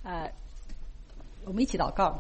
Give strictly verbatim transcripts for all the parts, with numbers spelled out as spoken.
呃，我们一起祷告。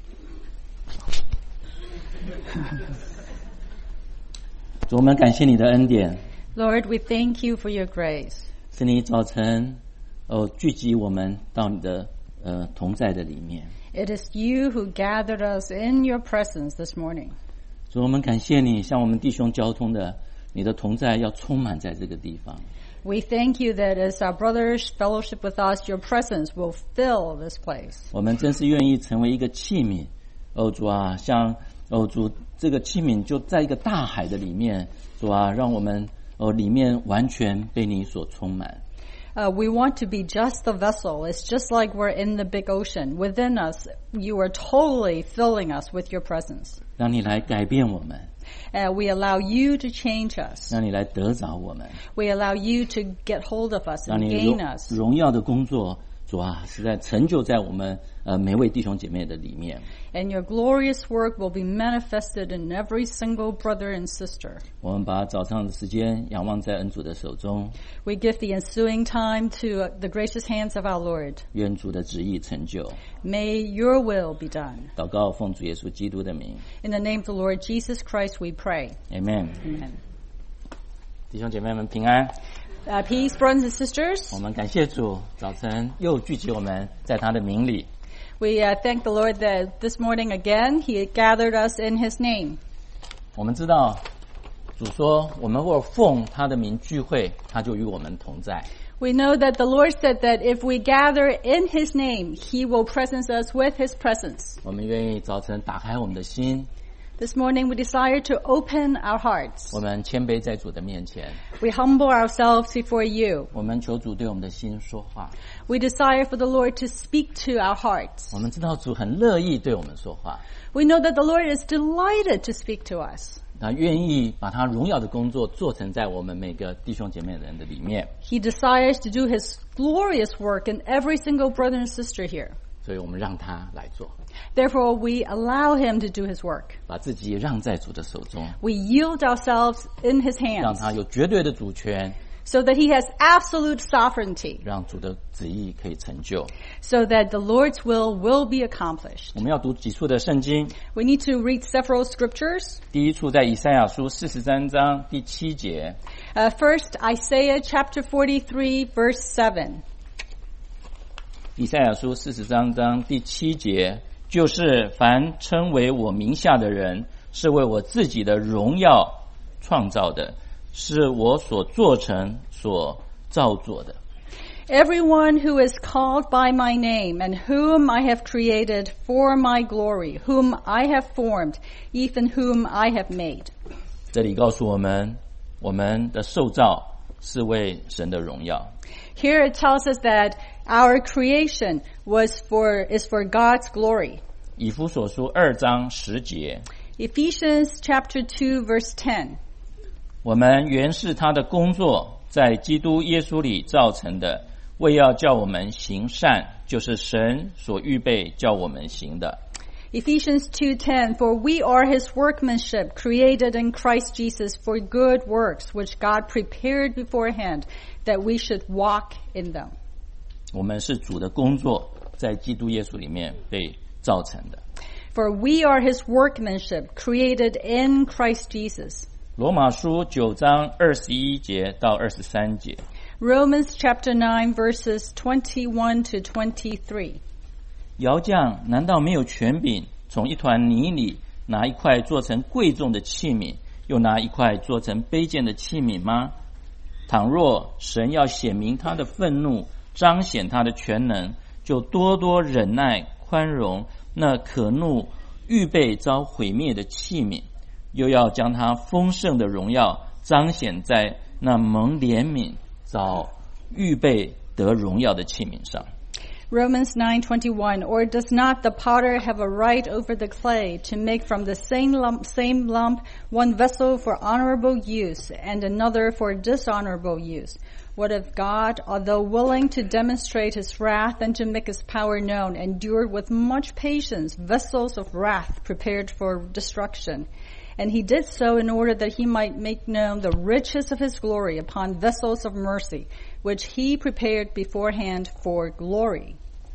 主，我们感谢你的恩典。 Lord, we thank you for your grace. 是你早晨哦聚集我们到你的呃同在的里面。 It is you who gathered us in your presence this morning. 主，我们感谢你，向我们弟兄交通的你的同在要充满在这个地方。 We thank you that as our brothers fellowship with us, your presence will fill this place. 我们真是愿意成为一个器皿，哦主啊，像哦主这个器皿就在一个大海的里面，主啊，让我们哦里面完全被你所充满。 Uh, we want to be just the vessel. It's just like we're in the big ocean. Within us, you are totally filling us with your presence. 让你来改变我们。 Uh, we allow you to change us. 让你来得着我们。 We allow you to get hold of us 让 and 你 gain 荣 us. 荣耀的工作，主啊，实在成就在我们呃每位弟兄姐妹的里面。 And your glorious work will be manifested in every single brother and sister. 我们把早上的时间仰望在恩主的手中。 We give the ensuing time to uh, the gracious hands of our Lord. 愿主的旨意成就。 May your will be done. 祷告奉主耶稣基督的名。 In the name of the Lord Jesus Christ we pray. Amen. Amen. 弟兄姐妹们平安。 Uh, peace, brothers and sisters. 我们感谢主，早晨又聚集我们在他的名里。 We uh, thank the Lord that this morning again He gathered us in His name. 我们知道主说，我们若奉他的名聚会，他就与我们同在。 We know that the Lord said that if we gather in His name, He will presence us with His presence. 我们愿意早晨打开我们的心， This morning we desire to open our hearts. 我们谦卑在主的面前， We humble ourselves before you. 我们求主对我们的心说话。 We desire for the Lord to speak to our hearts. 我们知道主很乐意对我们说话， We know that the Lord is delighted to speak to us. 他愿意把他荣耀的工作做成在我们每个弟兄姐妹人的里面， He desires to do His glorious work in every single brother and sister here. 所以我们让他来做， Therefore, we allow Him to do His work. 把自己让在主的手中， We yield ourselves in His 让 hands 他有绝对的主权， so that He has absolute sovereignty, 让主的旨意可以成就。 so that the Lord's will will be accomplished. 我们要读几处的圣经， We need to read several scriptures. 第一处在以赛亚书四十三章第七节， Uh, first, Isaiah chapter forty-three, verse seven. 以赛亚书四十三章第七节，就是凡称为我名下的人，是为我自己的荣耀创造的，是我所做成所造作的。 Everyone who is called by my name and whom I have created for my glory, whom I have formed, even whom I have made. 这里告诉我们，我们的受造是为神的荣耀。 Here it tells us that our creation was for, is for God's glory. 以弗所书二章十节， Ephesians chapter two, verse ten. 我们原是他的工作，在基督耶稣里造成的，为要叫我们行善，就是神所预备叫我们行的。 Ephesians two ten, for we are His workmanship, created in Christ Jesus for good works, which God prepared beforehand, that we should walk in them. 我们是主的工作，在基督耶稣里面被造成的。 For we are His workmanship, created in Christ Jesus. 罗马书九章二十一节到二十三节， Romans chapter nine, verses twenty-one to twenty-three. 窑匠难道没有权柄从一团泥里拿一块做成贵重的器皿，又拿一块做成卑贱的器皿吗？倘若神要显明他的愤怒，彰显他的全能，就多多忍耐宽容那可怒预备遭毁灭的器皿，又要将他丰盛的荣耀彰显在那蒙怜悯遭预备得荣耀的器皿上。 Romans nine twenty-one, or does not the potter have a right over the clay to make from the same lump, same lump one vessel for honorable use and another for dishonorable use? What if God, although willing to demonstrate His wrath and to make His power known, endured with much patience vessels of wrath prepared for destruction? And He did so in order that He might make known the riches of His glory upon vessels of mercy, which He prepared beforehand for glory.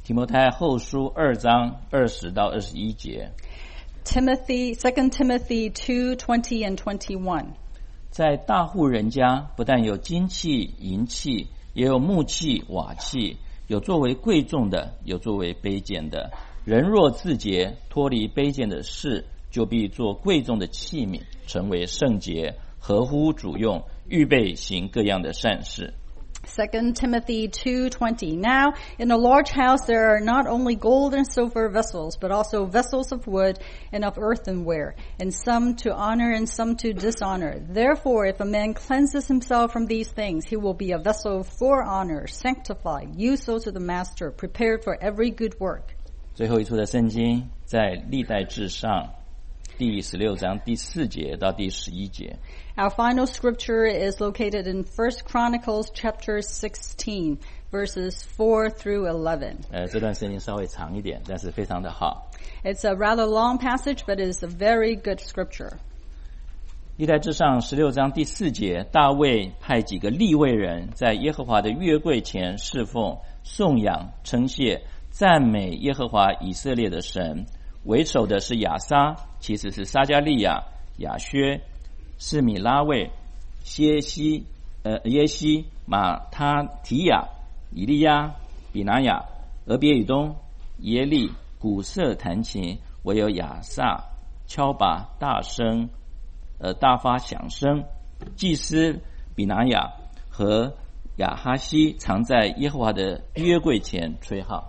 提摩太后书二章二十到二十一节。 Timothy, Second Timothy two twenty and twenty-one. 在大户人家，不但有金器、银器，也有木器、瓦器，有作为贵重的，有作为卑贱的。人若自洁，脱离卑贱的事，就必做贵重的器皿，成为圣洁，合乎主用，预备行各样的善事。 Second Timothy two twenty. Now, in a large house there are not only gold and silver vessels, but also vessels of wood and of earthenware, and some to honor and some to dishonor. Therefore, if a man cleanses himself from these things, he will be a vessel for honor, sanctified, useful to the master, prepared for every good work. 最后一处的圣经在历代志上第十六章第四节到第十一节。 Our final scripture is located in First Chronicles chapter sixteen, verses four through eleven. 呃，这段圣经稍微长一点，但是非常的好。 It's a rather long passage, but it is a very good scripture. 历代志上十六章第四节，大卫派几个利未人在耶和华的约柜前侍奉、颂扬、称谢、赞美耶和华以色列的神。为首的是亚撒，其次是撒迦利亚、亚薛、示米拉卫、歇西、呃耶西、马他提亚、以利亚、比拿雅、俄别以东、耶利、鼓瑟弹琴，唯有亚撒敲拔大声，呃大发响声。祭司比拿雅和亚哈西常在耶和华的约柜前吹号。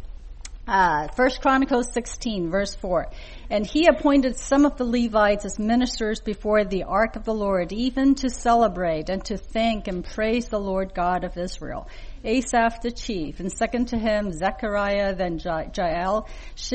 Uh, First Chronicles sixteen, verse four. And he appointed some of the Levites as ministers before the ark of the Lord, even to celebrate and to thank and praise the Lord God of Israel. Asaph the chief, and second to him Zechariah, then Jael,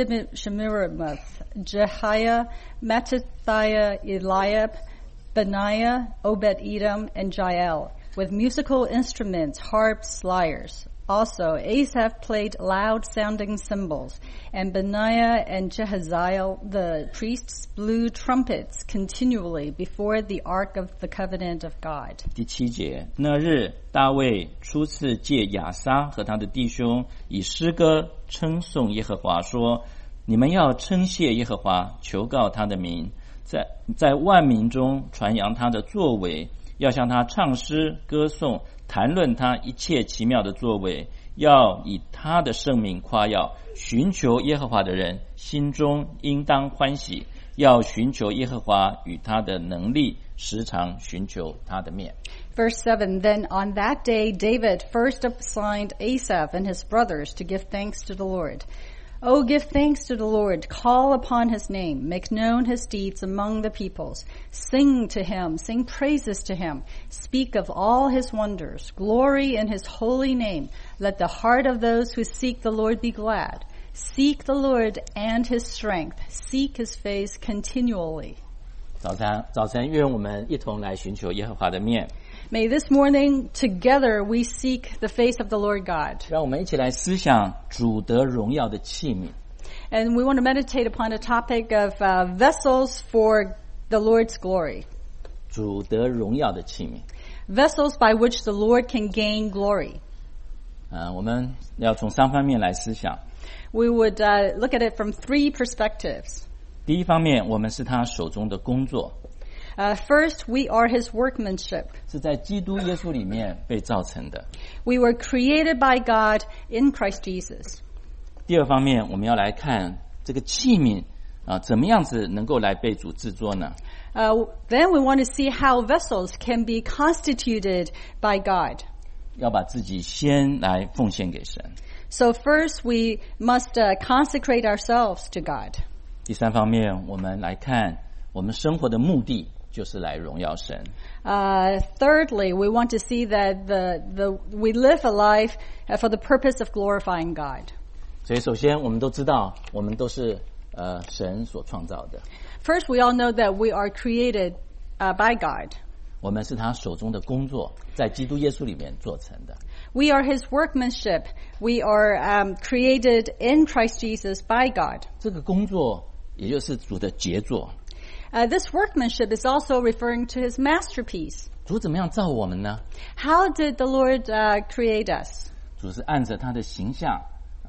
Shemiramoth, Jehiah, Mattithiah, Eliab, Benaiah, Obed-Edom, and Jael, with musical instruments, harps, lyres. Also, Asaph played loud-sounding cymbals, and Benaiah and Jehaziel, the priests, blew trumpets continually before the ark of the covenant of God. 第七节，那日大卫初次借亚撒和他的弟兄以诗歌称颂耶和华，说：你们要称谢耶和华，求告他的名，在在万民中传扬他的作为，要向他唱诗歌颂，谈论他一切奇妙的作为，要以他的圣名夸耀。寻求耶和华的人心中应当欢喜，要寻求耶和华与他的能力，时常寻求他的面。 Verse seven, Then on that day David first assigned Asaph and his brothers to give thanks to the Lord. Oh, give thanks to the Lord, call upon his name, make known his deeds among the peoples. Sing to him, sing praises to him, speak of all his wonders, glory in his holy name. Let the heart of those who seek the Lord be glad. Seek the Lord and his strength, seek his face continually. 早晨，早晨，愿我们一同来寻求耶和华的面。 May this morning together we seek the face of the Lord God. 让我们一起来思想主得荣耀的器皿。 And we want to meditate upon the topic of uh, vessels for the Lord's glory. 主得荣耀的器皿。 Vessels by which the Lord can gain glory. 呃，我们要从三方面来思想。 We would uh, look at it from three perspectives. 第一方面，我们是他手中的工作。 Uh, first, we are his workmanship. 是在基督耶稣里面被造成的。 We were created by God in Christ Jesus. 第二方面，我们要来看这个器皿啊，怎么样子能够来被主制作呢？ Uh, then we want to see how vessels can be constituted by God. 要把自己先来奉献给神。 So first, we must uh, consecrate ourselves to God. 第三方面，我们来看我们生活的目的就是来荣耀神。 Uh, thirdly, we want to see that the, the, we live a life for the purpose of glorifying God. 所以首先我们都知道，我们都是呃神所创造的。 First, we all know that we are created uh, by God. 我们是他手中的工作，在基督耶稣里面做成的。 We are his workmanship. We are um, created in Christ Jesus by God. 这个工作也就是主的杰作。 Uh, this workmanship is also referring to his masterpiece. 主怎么样造我们呢？ How did the Lord uh, create us? 主是按着他的形象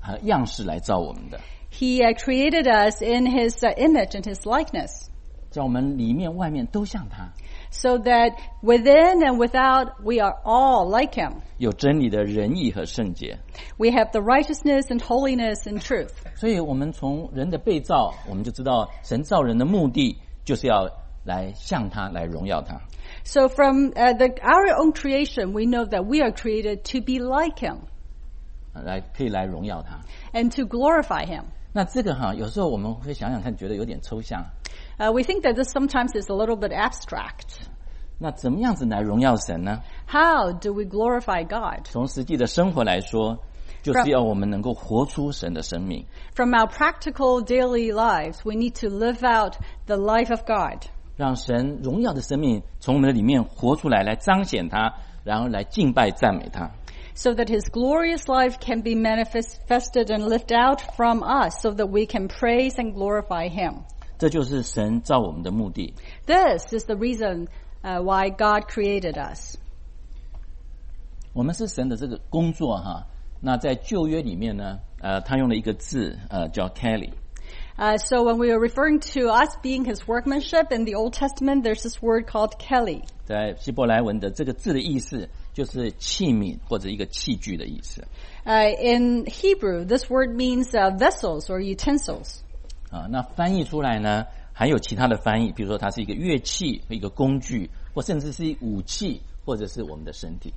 和样式来造我们的， He uh, created us in His uh, image and His likeness, 叫我们里面外面都像他， so that within and without we are all like Him. 有真理的仁义和圣洁。 We have the righteousness and holiness and truth. 所以我们从人的被造，我们就知道神造人的目的就是要来向他，来荣耀他。 So from uh, the, our own creation, we know that we are created to be like Him 来可以来荣耀他。 and to glorify Him. 那这个哈，有时候我们会想想看，觉得有点抽象。 Uh, we think that this sometimes is a little bit abstract. 那怎么样子来荣耀神呢？ How do we glorify God? 从实际的生活来说，就是要我们能够活出神的生命。 From our practical daily lives, we need to live out the life of God, 让神荣耀的生命从我们的里面活出来，来彰显他，然后来敬拜赞美他。 so that His glorious life can be manifested and lived out from us, so that we can praise and glorify Him. 这就是神造我们的目的。 This is the reason uh, why God created us. 我们是神的这个工作哈。那在旧约里面呢，呃，他用了一个字，呃，叫 Kelly。 Uh, so when we are referring to us being His workmanship in the Old Testament, there's this word called Kelly. 在希伯来文的这个字的意思就是器皿或者一个器具的意思。 Uh, in Hebrew, this word means uh, vessels or utensils. 啊，那翻译出来呢，还有其他的翻译，比如说它是一个乐器、一个工具，或甚至是武器，或者是我们的身体。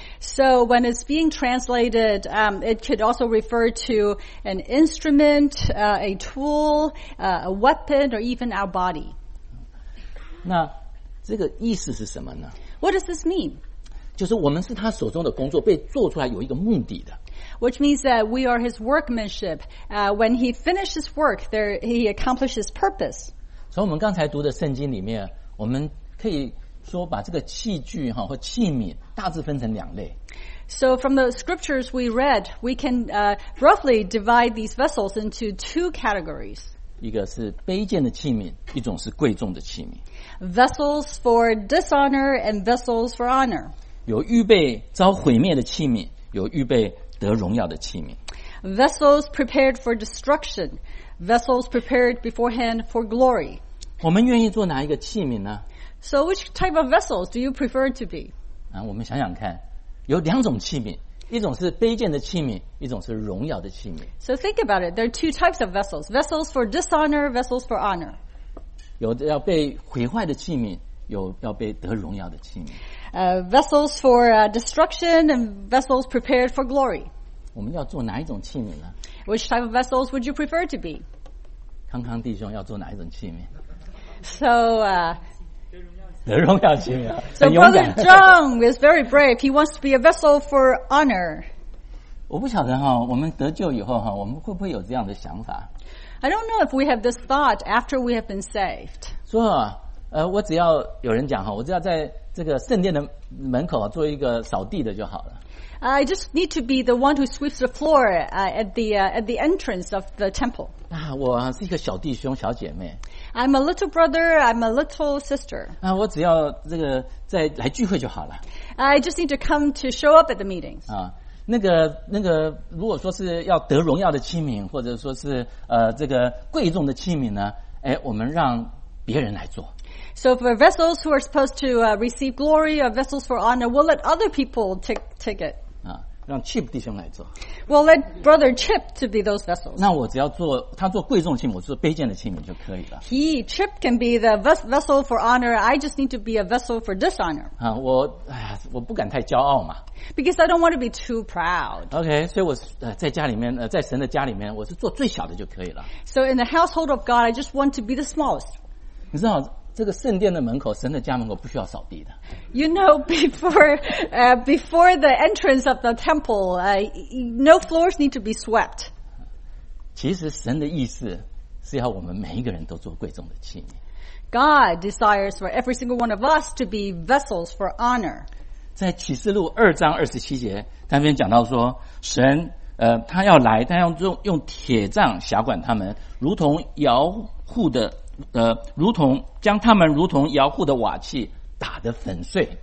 So when it's being translated, um, it could also refer to an instrument, uh, a tool, uh, a weapon, or even our body. 那这个意思是什么呢？ What does this mean? 就是我们是他手中的工作，被做出来有一个目的的。 Which means that we are His workmanship. Uh, when He finishes work, there He accomplishes purpose. 从我们刚才读的圣经里面，我们可以说把这个器具哈或器皿大致分成两类。 So from the scriptures we read, we can uh, roughly divide these vessels into two categories. 一个是卑贱的器皿，一种是贵重的器皿。 Vessels for dishonor and vessels for honor. 有预备遭毁灭的器皿，有预备得荣耀的器皿。 Vessels prepared for destruction. Vessels prepared beforehand for glory. 我们愿意做哪一个器皿呢？ So which type of vessels do you prefer to be? 啊，我们想想看，有两种器皿，一种是卑贱的器皿，一种是荣耀的器皿。 So think about it. There are two types of vessels. Vessels for dishonor, vessels for honor. 有的要被毁坏的器皿，有要被得荣耀的器皿。 Uh, vessels for uh, destruction and vessels prepared for glory. 我们要做哪一种器皿呢？ Which type of vessels would you prefer to be? 康康弟兄要做哪一种器皿？ So, uh, 得荣耀器皿啊， so 很勇 Brother 敢。 Zhang is very brave. He wants to be a vessel for honor. 我不晓得哈，我们得救以后哈，我们会不会有这样的想法？ I don't know if we have this thought after we have been saved. 说啊，呃，我只要有人讲哈，我只要在这个圣殿的门口做一个扫地的就好了。 I just need to be the one who sweeps the floor uh, at the uh, at the entrance of the temple. 啊，我是一个小弟兄、小姐妹 I'm a little brother. I'm a little sister. 啊，我只要这个再来聚会就好了 I just need to come to show up at the meetings. 啊。那个那个，如果说是要得荣耀的器皿，或者说是呃这个贵重的器皿呢，哎，我们让别人来做。 So for vessels who are supposed to uh, receive glory or vessels for honor, we'll let other people take take it. 啊，让 Chip 弟兄来做。 We'll let Brother Chip to be those vessels. 那我只要做他做贵重的器皿，我做卑贱的器皿就可以了。 He, Chip, can be the ves- vessel for honor. I just need to be a vessel for dishonor. 啊，我哎呀，我不敢太骄傲嘛。 Because I don't want to be too proud. OK， 所以我呃在家里面呃在神的家里面，我是做最小的就可以了。 So in the household of God, I just want to be the smallest. 你知道这个圣殿的门口，神的家门口不需要扫地的。 You know, before uh, before the entrance of the temple, uh, no floors need to be swept. 其实神的意思是要我们每一个人都做贵重的器皿。 God desires for every single one of us to be vessels for honor. 在启示录二章二十七节，那边讲到说，神呃他要来，他要用用铁杖辖管他们，如同摇户的呃，如同将他们如同摇户的瓦器打得粉碎。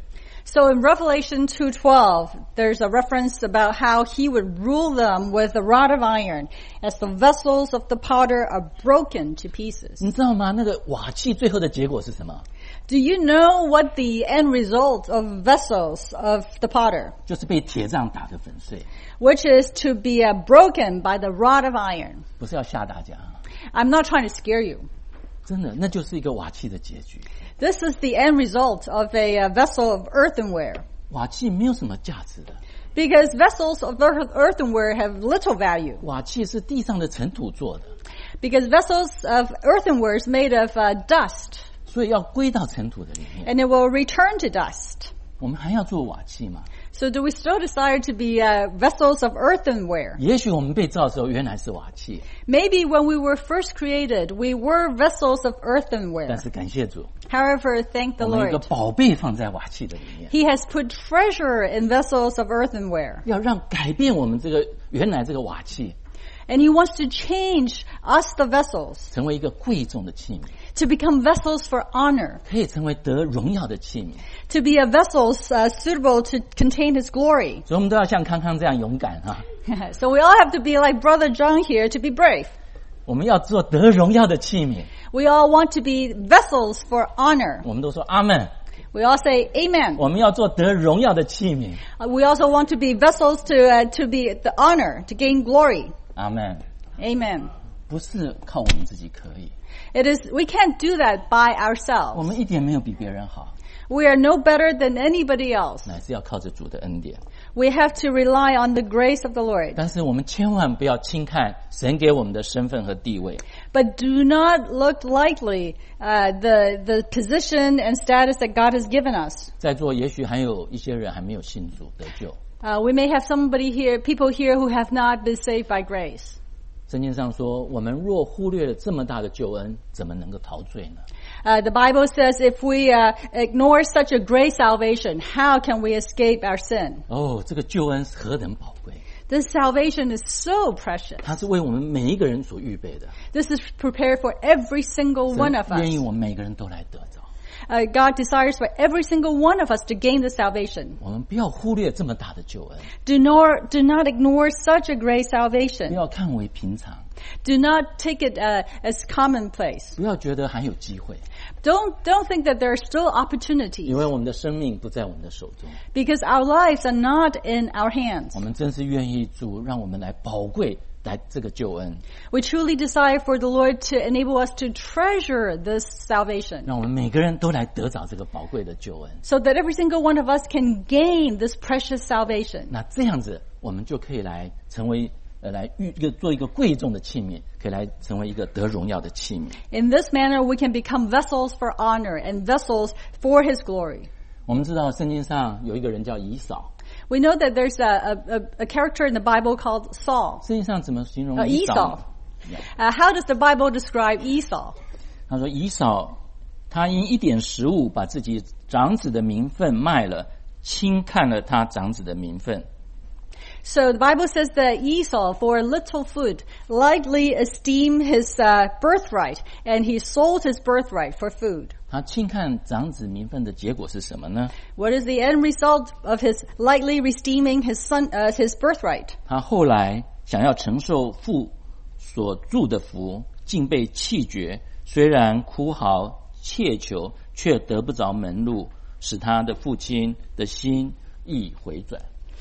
So in Revelation two twelve, there's a reference about how he would rule them with a rod of iron as the vessels of the potter are broken to pieces. 你知道吗？那个瓦器最后的结果是什么？ Do you know what the end result of vessels of the potter? 就是被铁杖打得粉碎。 Which is to be uh, broken by the rod of iron. 不是要吓大家， I'm not trying to scare you. 真的，那就是一个瓦器的结局。 This is the end result of a uh, vessel of earthenware. 瓦器没有什么价值的， Because vessels of earth- earthenware have little value. 瓦器是地上的尘土做的， Because vessels of earthenware is made of uh, dust. 所以要归到尘土的里面。 And it will return to dust. 我们还要做瓦器吗？ So do we still desire to be uh, vessels of earthenware? 也许我们被造的时候原来是瓦器， Maybe when we were first created, we were vessels of 但 earthenware. 是感谢主， However, thank the 我们有一个 Lord. 宝贝放在瓦器的里面， He has put treasure in vessels of earthenware. 要让改变我们这个原来这个瓦器， And he wants to change us, the vessels, 成为一个贵重的器皿， to become vessels for honor, 可以成为得荣耀的器皿。 to be a vessels uh, suitable to contain his glory. 所以我们都要像康康这样勇敢哈、 So we all have to be like Brother John here to be brave. 我们要做得荣耀的器皿。 We all want to be vessels for honor. 我们都说阿门。 We all say amen. 我们要做得荣耀的器皿。 Uh, we also want to be vessels to uh, to be the honor, to gain glory. 阿门。 Amen. 不是靠我们自己可以， It is, we can't do that by 我 ourselves. 们一点没有比别人好， We are no better than anybody else. 乃是要靠着主的恩典。 We have to rely on the grace of the Lord. 但是我们千万不要轻看神给我们的身份和地位。 But do not look lightly uh, the the position and status that God has given us. 在座也许还有一些人还没有信主得救。 Uh, we may have somebody here, people here who have not been saved by grace. 圣经上说，我们若忽略了这么大的救恩，怎么能够陶醉呢？ Uh, the Bible says if we uh, ignore such a great salvation, how can we escape our sin? 哦，这个救恩是何等宝贵！ This salvation is so precious. 它是为我们每一个人所预备的。 This is prepared for every single one of 神愿意 us. 我们每个人都来得着。 Uh, God desires for every single one of us to gain the salvation. 我们不要忽略这么大的救恩， Do not, do not ignore such a great 不 salvation. 要看为平常， Do not take it uh, as commonplace. 不要觉得还有机会， Don't, don't think that there are still 因 opportunities 为我们的生命不在我们的手中。 because our lives are not in our hands. 我们真是愿意主让我们来宝贵来这个救恩， We truly desire for the Lord to enable us to treasure this salvation 让我们每个人都来得着这个宝贵的救恩。 so that every single one of us can gain this precious salvation. 那这样子，我们就可以来成为呃，来预一个做一个贵重的器皿，可以来成为一个得荣耀的器皿。 In this manner, we can become vessels for honor and vessels for His glory. 我们知道圣经上有一个人叫以扫， We know that there's a, a, a character in the Bible called Saul. 圣经上怎么形容 Uh, 以扫 Esau. 呢？ Uh, how does the Bible describe Esau? 他说以扫他因一点食物把自己长子的名分卖了，轻看了他长子的名分。 So the Bible says that Esau, for a little food, lightly esteemed his uh, birthright, and he sold his birthright for food. 他轻看长子名分的结果是什么呢？ What is the end result of his lightly esteeming his son, uh, his birthright? 他后来想要承受父所祝的福，竟被弃绝。虽然哭嚎切求，却得不着门路，使他的父亲的心意回转。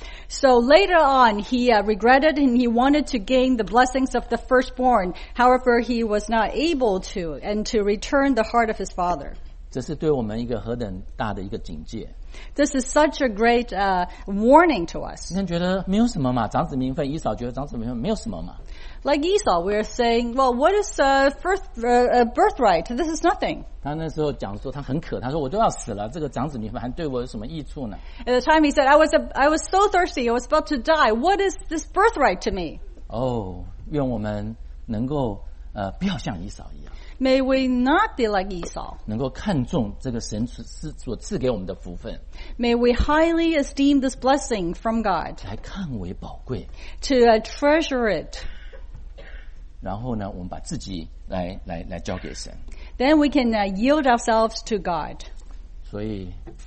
So later on, he uh, regretted and he wanted to gain the blessings of the firstborn. However, he was not able to, and to return the heart of his father. 这是对我们一个何等大的一个警戒。 This is such a great uh, warning to us. 你看觉得没有什么嘛，长子名分，以扫觉得长子名分没有什么嘛。 Like Esau, we're saying, well, what is uh, first, uh, birthright? This is nothing. 他那时候讲说他很渴，他说我都要死了，这个长子名分还对我有什么益处呢？ At the time, he said, I was a, I was so thirsty, I was about to die. What is this birthright to me? 哦，愿我们能够呃不要像以扫一样， May we not be like Esau. 能够看重这个神赐所赐给我们的福分， May we highly esteem this blessing from God, 来看为宝贵。 to uh, treasure it. 然后呢，我们把自己来来来交给神。 Then we can uh, yield ourselves to God. 所以，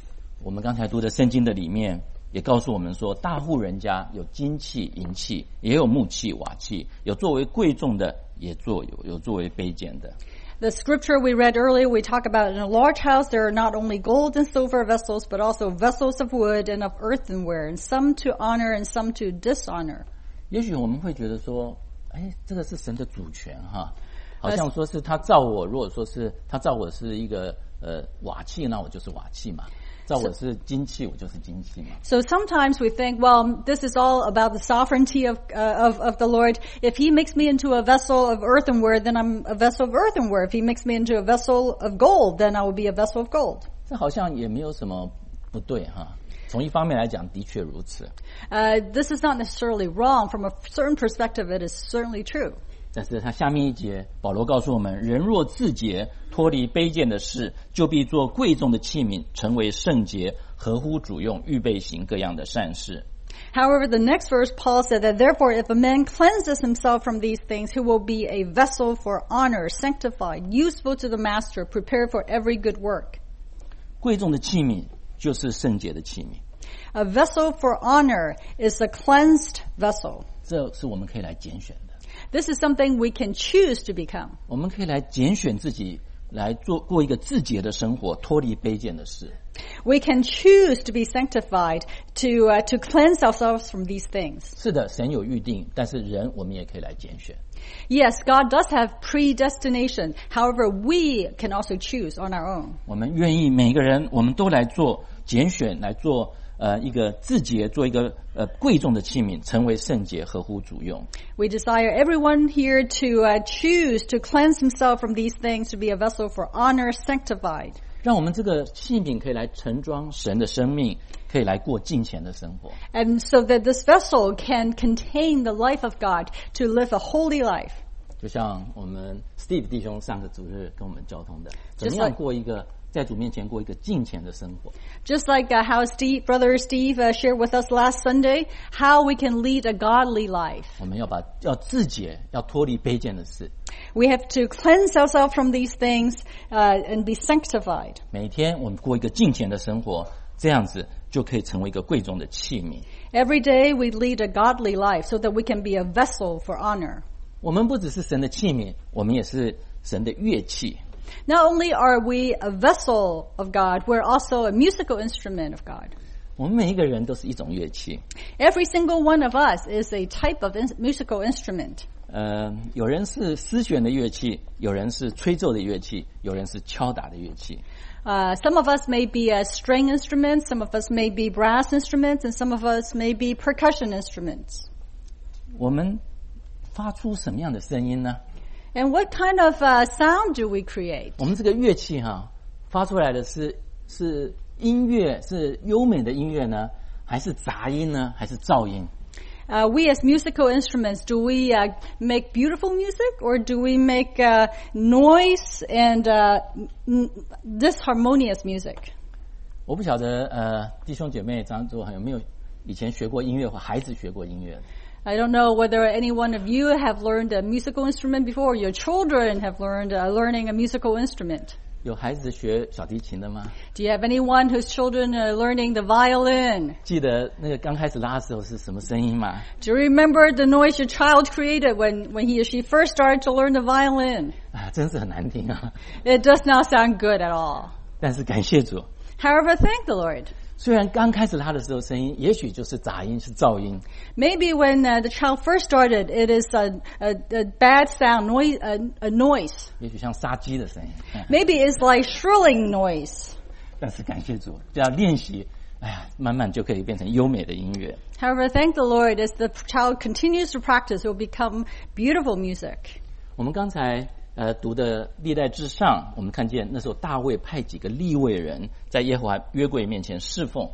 我们刚才读的圣经的里面也告诉我们说，大户人家有金器、银器，也有木器、瓦器，有作为贵重的，也做有有作为卑贱的。 The scripture we read earlier, we talk about in a large house there are not only gold and silver vessels, but also vessels of wood and of earthenware, and some to honor and some to dishonor. 也许我们会觉得说，哎，这个是神的主权哈，好像说是他造我，如果说是他造我是一个呃瓦器，那我就是瓦器嘛。造我是金器，我就是金器嘛。 So sometimes we think, well, this is all about the sovereignty of, uh, of, of the Lord. If he makes me into a vessel of earthenware, then I'm a vessel of earthenware. If he makes me into a vessel of gold, then I will be a vessel of gold. 这好像也没有什么不对哈。从一方面来讲，的确如此。 Uh, this is not necessarily wrong. From a certain perspective, it is certainly true. 但是他下面一节，保罗告诉我们，人若自洁，脱离卑贱的事，就必做贵重的器皿，成为圣洁，合乎主用，预备行各样的善事。 However, the next verse, Paul said that, therefore, if a man cleanses himself from these things, he will be a vessel for honor, sanctified, useful to the master, prepared for every good work. 贵重的器皿就是圣洁的器皿。 A vessel for honor is a cleansed vessel. 这是我们可以来拣选的。 This is something we can choose to become. 我们可以来拣选自己，来做过一个自洁的生活，脱离卑贱的事。 We can choose to be sanctified, to uh, to cleanse ourselves from these things. 是的，神有预定，但是人我们也可以来拣选。 Yes, God does have predestination. However, we can also choose on our own. 我们愿意每个人，我们都来做拣选，来做呃一个自洁，做一个呃贵重的器皿，成为圣洁，合乎主用。 We desire everyone here to uh, choose to cleanse himself from these things, to be a vessel for honor, sanctified. 让我们这个器皿可以来盛装神的生命，可以来过敬虔的生活。 And so that this vessel can contain the life of God, to live a holy life. 就像我们 Steve 弟兄上个主日跟我们交通的，怎么样过一个在主面前过一个敬虔的生活。 Just like uh, how Steve, Brother Steve uh, shared with us last Sunday, how we can lead a godly life. 我们要把要自洁，要脱离卑贱的事。 We have to cleanse ourselves from these things uh, and be sanctified. 每天我们过一个敬虔的生活，这样子就可以成为一个贵重的器皿。 Every day we lead a godly life so that we can be a vessel for honor. 我们不只是神的器皿，我们也是神的乐器。 Not only are we a vessel of God, we're also a musical instrument of God. 我们每一个人都是一种乐器。 Every single one of us is a type of in- musical instrument. 呃，有人是丝弦的乐器，有人是吹奏的乐器，有人是敲打的乐器。 Uh, some of us may be uh, string instruments, some of us may be brass instruments, and some of us may be percussion instruments. 我们发出什么样的声音呢？ And what kind of uh, sound do we create? 我们这个乐器哈，发出来的是是音乐，是优美的音乐呢，还是杂音呢，还是噪音？ Uh, we as musical instruments, do we uh, make beautiful music, or do we make uh, noise and uh, n- disharmonious music? 我不晓得呃，弟兄姐妹张总有没有以前学过音乐或孩子学过音乐？ I don't know whether any one of you have learned a musical instrument before, or your children have learned uh, learning a musical instrument. 有孩子学小提琴的吗？ Do you have anyone whose children are learning the violin? 记得那个刚开始拉的时候是什么声音吗？ Do you remember the noise your child created when, when he or she first started to learn the violin? 啊，真是很难听啊！ It does not sound good at all. 但是感谢主， However, thank the Lord. 虽然刚开始拉的时候声音，也许就是杂音，是噪音。 Maybe when uh, the child first started, it is a, a, a bad sound, noise, a, a noise. 也许像杀鸡的声音。 Maybe it's like shrilling noise. 但是感谢主，这样练习，哎呀，慢慢就可以变成优美的音乐。 However, thank the Lord, as the child continues to practice, it will become beautiful music. 我们刚才呃读的历代志上，我们看见那时候大卫派几个利未人在耶和华约柜面前侍奉。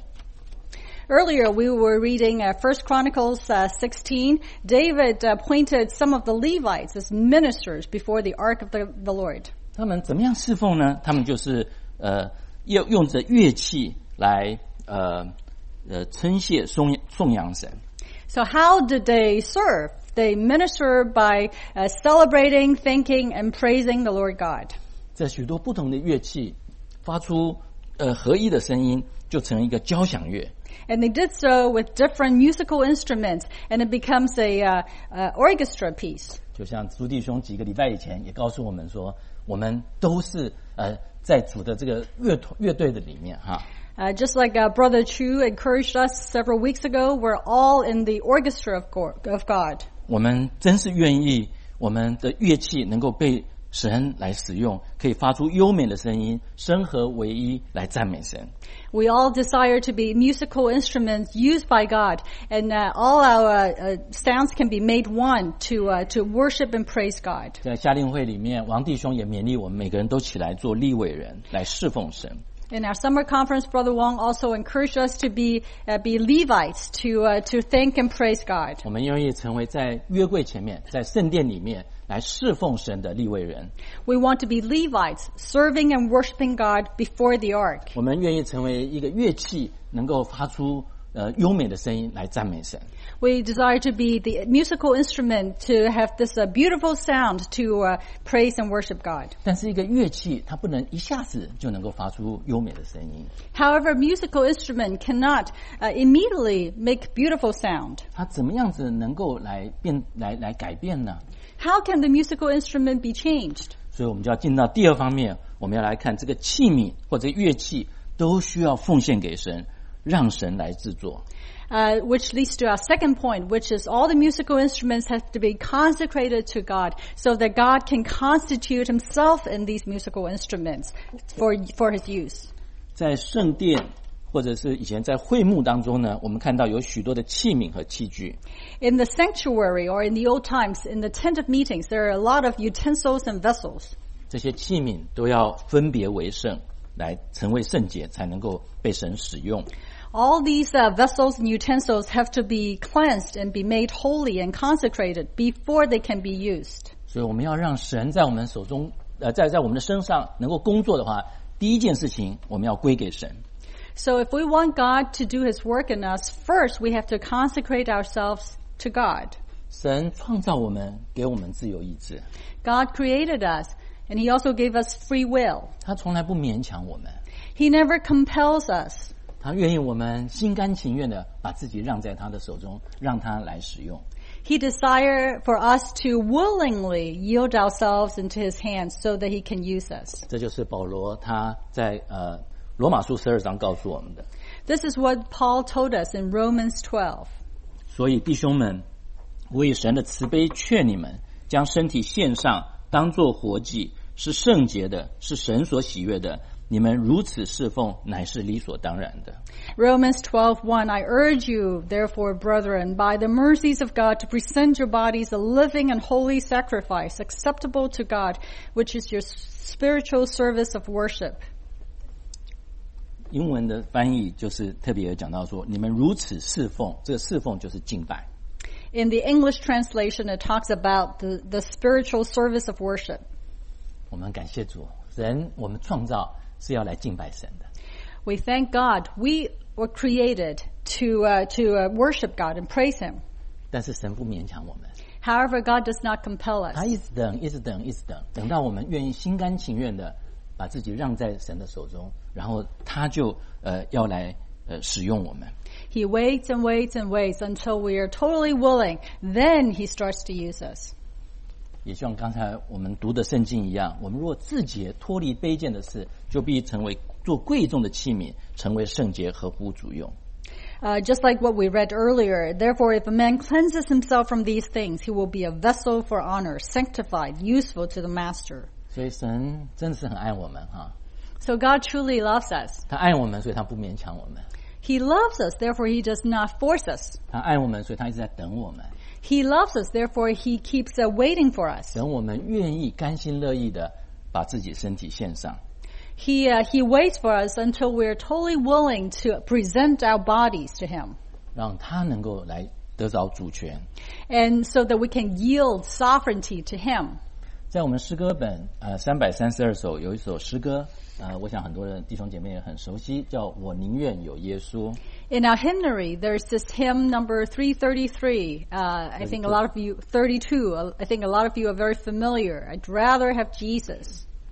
Earlier, we were reading uh, First Chronicles uh, sixteen. David uh, appointed some of the Levites as ministers before the ark of the, the Lord. 他们怎么样侍奉呢？他们就是呃用用着乐器来呃呃称谢颂颂扬神。 So how did they serve? They minister by uh, celebrating, thanking, and praising the Lord God. 这许多不同的乐器发出呃合一的声音， 就成了一个交响乐。 And they did so with different musical instruments, and it becomes a uh, uh, orchestra piece. 就像朱弟兄几个礼拜以前也告诉我们说，我们都是呃在主的这个乐乐队的里面哈。 Uh, just like uh, Brother Chu encouraged us several weeks ago, we're all in the orchestra of of God. 我们真是愿意我们的乐器能够被神来使用，可以发出优美的声音，声和为一来赞美神。 We all desire to be musical instruments used by God, and uh, all our uh, sounds can be made one to uh, to worship and praise God. 在夏令会里面，王弟兄也勉励我们每个人都起来做利未人，来侍奉神。 In our summer conference, Brother Wong also encouraged us to be uh, be Levites to uh, to thank and praise God. 我们愿意成为在约柜前面，在圣殿里面来侍奉神的利未人。 We want to be Levites, serving and worshiping God before the ark. 我们愿意成为一个乐器，能够发出呃优美的声音来赞美神。 We desire to be the musical instrument to have this uh, beautiful sound to uh, praise and worship God. 但是一个乐器，它不能一下子就能够发出优美的声音。 However, a musical instrument cannot uh, immediately make beautiful sound. 它怎么样子能够来变来来改变呢？ How can the musical instrument be changed? 所以我们就要进到第二方面，我们要来看这个器皿或者乐器都需要奉献给神，让神来制作。 Uh, which leads to our second point, which is all the musical instruments have to be consecrated to God so that God can constitute himself in these musical instruments for, for his use. 在圣殿或者是以前在会幕当中呢，我们看到有许多的器皿和器具。 In the sanctuary or in the old times, in the tent of meetings, there are a lot of utensils and vessels. 这些器皿都要分别为圣，来成为圣洁，才能够被神使用。 All these uh, vessels and utensils have to be cleansed and be made holy and consecrated before they can be used. 所以我们要让神在我们手中，呃，在在我们的身上能够工作的话，第一件事情我们要归给神。 So if we want God to do his work in us, first we have to consecrate ourselves to God. 神创造我们，给我们自由意志。 God created us, and he also gave us free will. 他从来不勉强我们， He never compels us. 他愿意我们心甘情愿的把自己让在他的手中，让他来使用。 He desires for us to willingly yield ourselves into his hands so that he can use us. 这就是保罗他在呃罗马书十二章告诉我们的。 This is what Paul told us in Romans twelve. 所以弟兄们，我以神的慈悲劝你们，将身体献上，当作活祭，是圣洁的，是神所喜悦的。你们如此侍奉，乃是理所当然的。 Romans twelve one, I urge you, therefore, brethren, by the mercies of God, to present your bodies a living and holy sacrifice, acceptable to God, which is your spiritual service of worship. 英文的翻译就是特别有讲到说，你们如此侍奉，这个侍奉就是敬拜。 In the English translation, it talks about the, the spiritual service of worship. 我们感谢主，人我们创造是要来敬拜神的。 We thank God. We were created to uh, to uh, worship God and praise him. 但是神不勉强我们， However, God does not compel us. 他一直等，一直等，一直等，等到我们愿意心甘情愿的把自己让在神的手中，然后他就呃要来呃使用我们。 He waits and waits and waits until we are totally willing. Then he starts to use us. 也像刚才我们读的圣经一样，我们如果自洁脱离卑贱的事，就必成为做贵重的器皿，成为圣洁，合乎主用。 Uh, just like what we read earlier, therefore if a man cleanses himself from these things, he will be a vessel for honor, sanctified, useful to the master. 所以神真的是很爱我们哈， So God truly loves us. 他爱我们，所以他不勉强我们。 He loves us, therefore he does not force us. 他爱我们，所以他一直在等我们， He loves us, therefore he keeps uh, waiting for us. 等我们愿意甘心乐意的把自己身体献上。 He uh, he waits for us until we're totally willing to present our bodies to him. 让他能够来得着主权。 And so that we can yield sovereignty to him. 在我们诗歌本呃三百三十二首有一首诗歌，呃，我想很多的弟兄姐妹也很熟悉，叫我宁愿有耶稣。 In our hymnary, there's this hymn number three thirty-three. Uh, I think a lot of you, thirty-two, I think a lot of you are very familiar. I'd rather have Jesus.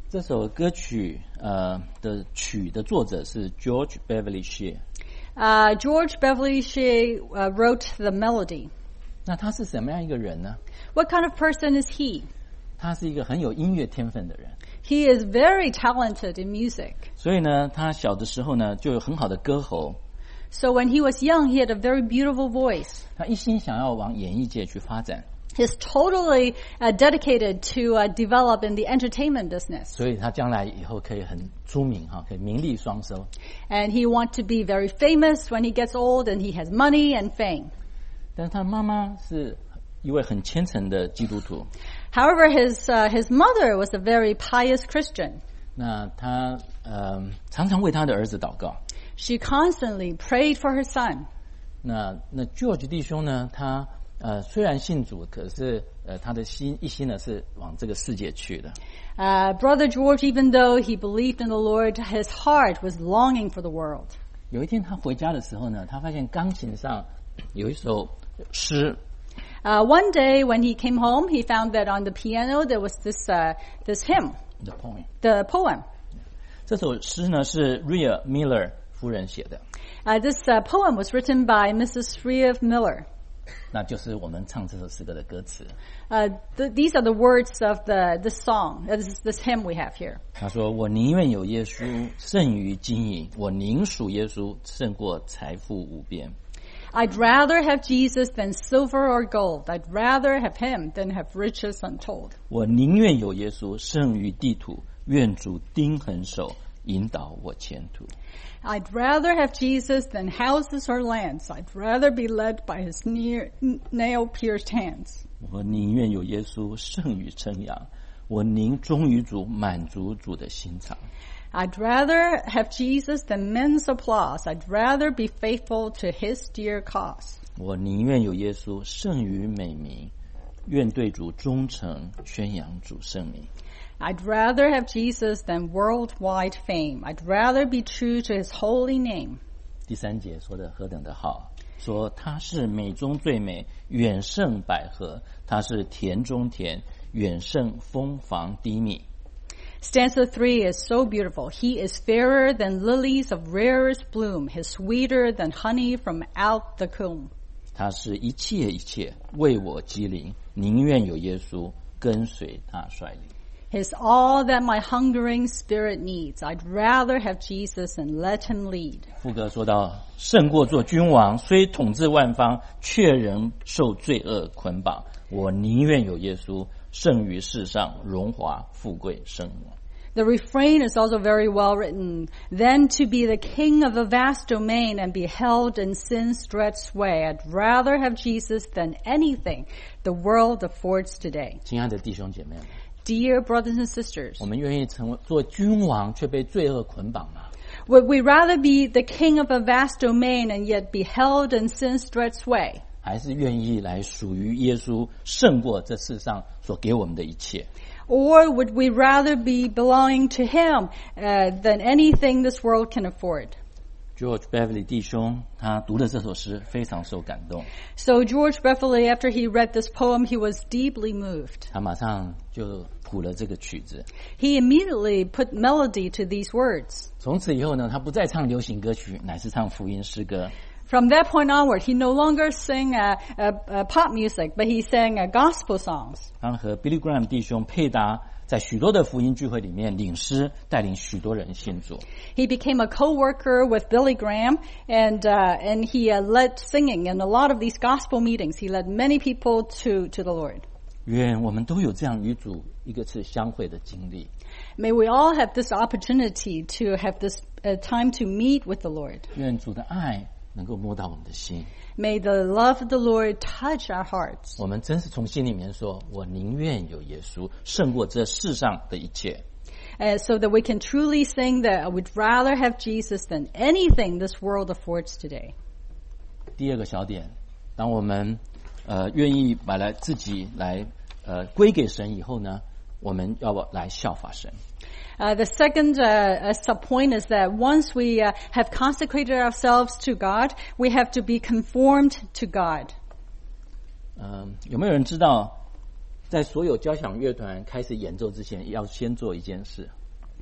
这首歌曲呃的曲的作者是 George Beverly Shea。Uh, George Beverly Shea uh, wrote the melody. 那他是什么样一个人呢？ What kind of person is he? 他是一个很有音乐天分的人。 He is very talented in music. 所以呢，他小的时候呢就有很好的歌喉。 So when he was young, he had a very beautiful voice. 他一心想要往演艺界去发展。 He's totally uh, dedicated to uh, develop in the entertainment business. 所以他将来以后可以很出名哈，可以名利双收。 And he wants to be very famous when he gets old, and he has money and fame. 但是他妈妈是一位很虔诚的基督徒。 However, his uh, his mother was a very pious Christian. 那他呃常常为他的儿子祷告。 She constantly prayed for her son. 那那 George 弟兄呢，他呃虽然信主，可是呃他的心一心呢是往这个世界去的。 Uh, Brother George, even though he believed in the Lord, his heart was longing for the world. 有一天他回家的时候呢，他发现钢琴上有一首诗。 Uh, one day when he came home, he found that on the piano there was this uh, this hymn. The poem. The poem. 这首诗呢是 Rhea Miller 夫人写的。 Uh, this uh, poem was written by Missus Rhea Miller. 那就是我们唱这首诗歌的歌词。 Uh, th- these are the words of the this song. Uh, this, this hymn we have here. 他说：“我宁愿有耶稣胜于金银，我宁属耶稣胜过财富无边。” I'd rather have Jesus than silver or gold. I'd rather have him than have riches untold. 我宁愿有耶稣胜于地土，愿主钉痕手引导我前途。 I'd rather have Jesus than houses or lands. I'd rather be led by his near, nail-pierced hands. 我宁愿有耶稣胜于称扬，我宁忠于主，满足主的心肠。 I'd rather have Jesus than men's applause. I'd rather be faithful to his dear cause. 我宁愿有耶稣胜于美名，愿对主忠诚，宣扬主圣名。 I'd rather have Jesus than worldwide fame. I'd rather be true to his holy name. 第三节说的何等的好，说他是美中最美，远胜百合；他是甜中甜，远胜蜂房低蜜。 Stanza three is so beautiful. He is fairer than lilies of rarest bloom. He's sweeter than honey from out the comb. 他是一切一切为我激灵，宁愿有耶稣跟随他率领。 He's all that my hungering spirit needs. I'd rather have Jesus and let him lead. 副歌说到，胜过做君王，虽统治万方，却仍受罪恶捆绑。我宁愿有耶稣，胜于世上荣华富贵生活。 The refrain is also very well written. Then to be the king of a vast domain and be held in sin's dread sway. I'd rather have Jesus than anything the world affords today. 亲爱的弟兄姐妹们， Dear brothers and sisters, 我们愿意成为做君王，却被罪恶捆绑吗？ would we rather be the king of a vast domain and yet be held in sin's dread sway? 还是愿意来属于耶稣，胜过这世上所给我们的一切？ Or would we rather be belonging to him uh, than anything this world can afford? George Beverly 弟兄他读的这首诗非常受感动。 So George Beverly, after he read this poem, he was deeply moved. 他马上就谱了这个曲子。 He immediately put melody to these words. 从此以后呢，他不再唱流行歌曲，乃是唱福音诗歌。 From that point onward, he no longer sang uh, uh, uh, pop music, but he sang uh, gospel songs. 他和 Billy Graham 弟兄配搭，在许多的福音聚会里面领诗，带领许多人信主。 He became a co-worker with Billy Graham, and uh, and he uh, led singing in a lot of these gospel meetings. He led many people to to the Lord. 愿我们都有这样与主一个次相会的经历。 May we all have this opportunity to have this uh, time to meet with the Lord. 愿主的爱能够摸到我们的心。 May the love of the Lord touch our hearts. 我们真是从心里面说，我宁愿有耶稣，胜过这世上的一切。 Uh, so that we can truly sing that I would rather have Jesus than anything this world affords today. 第二个小点，当我们呃愿意把来自己来呃归给神以后呢，我们要来效法神。 Uh, the second uh, uh, sub-point is that once we uh, have consecrated ourselves to God, we have to be conformed to God. 嗯，有没有人知道，在所有交响乐团开始演奏之前，要先做一件事？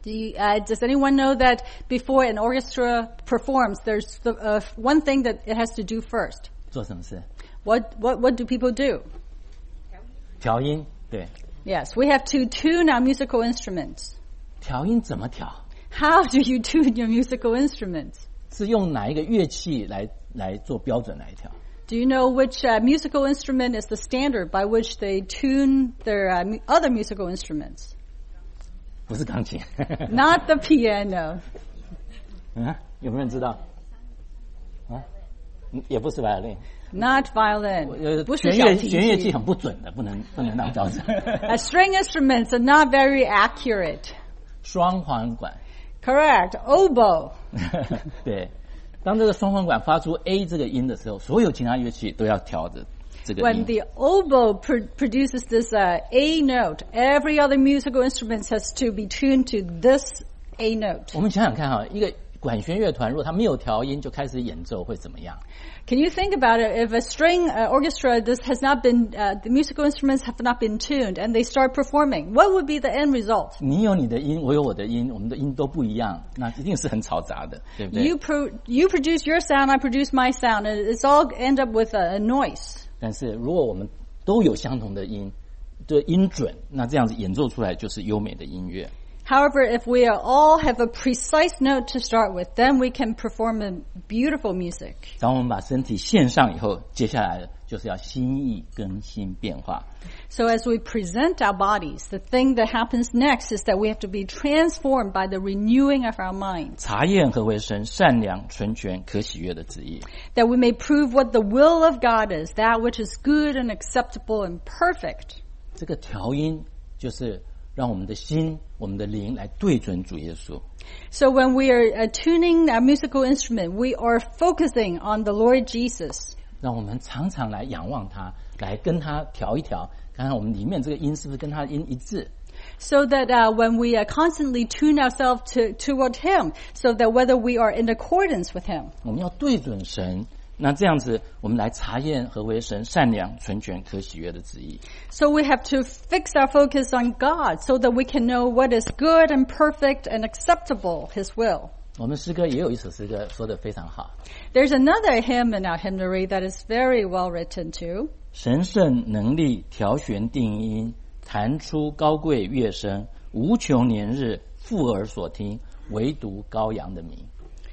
Do you, uh, does anyone know that before an orchestra performs, there's the, uh, one thing that it has to do first? 做什么事？ What what what do people do? 调音，对。 Yes, we have to tune our musical instruments. 调音怎么调？ How do you tune your musical instruments? 是用哪一个乐器来来做标准来调？ Do you know which uh, musical instrument is the standard by which they tune their uh, mu- other musical instruments? 不是钢琴。 Not the piano. 嗯，有没有人知道？啊，嗯也不是 violin。 Not violin. 呃， 不是弦乐小提琴。 弦乐器很不准的，不能不能当标准。 Uh, string instruments are not very accurate. 双簧管。 Correct. Oboe. 对，当这个双簧管发出 A 这个音的时候，所有其他乐器都要调着这个 When 音。 the oboe pr- produces this uh, A note, every other musical instrument has to be tuned to this A note. 我们想想看哈，一个管弦乐团如果它没有调音就开始演奏会怎么样？ Can you think about it? If a string uh, orchestra this has not been, uh, the musical instruments have not been tuned, and they start performing, what would be the end result? 你有你的音，我有我的音，我们的音都不一样，那一定是很嘈杂的，对不对？ You pro- you produce your sound, I produce my sound, and it's all end up with a, a noise. 但是如果我们都有相同的音，的音准，那这样子演奏出来就是优美的音乐。 However, if we are all have a precise note to start with, then we can perform a beautiful music. 当我们把身体献上以后，接下来就是要心意更新变化。 So as we present our bodies, the thing that happens next is that we have to be transformed by the renewing of our minds, 查验何为神善良、纯全、可喜悦的旨意。 that we may prove what the will of God is, that which is good and acceptable and perfect. 这个调音就是让我们的心、我们的灵来对准主耶稣。 So when we are uh, tuning our musical instrument, we are focusing on the Lord Jesus. 让我们常常来仰望他，来跟他调一调，看看我们里面这个音是不是跟他的音一致。 So that uh, when we uh, constantly tune ourselves to, toward Him, so that whether we are in accordance with Him. 我们要对准神，那这样子我们来查验何为神善良、纯全、可喜悦的旨意。 So we have to fix our focus on God so that we can know what is good and perfect and acceptable, His will. 我们诗歌也有一首诗歌说得非常好， There's another hymn in our hymnary that is very well written too. 神圣能力调弦定音，弹出高贵乐声，无穷年日附耳所听，唯独羔羊的名。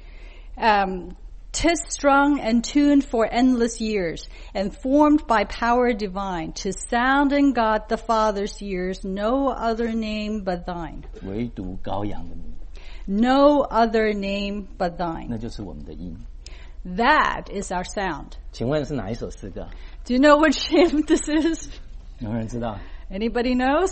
Um, Tis strung and tuned for endless years, and formed by power divine, to sound in God the Father's ears, no other name but thine. 唯独羔羊的名， No other name but thine. 那就是我们的音。 That is our sound. 请问是哪一首诗歌？ Do you know which hymn this is? 有没有人知道？ Anybody knows?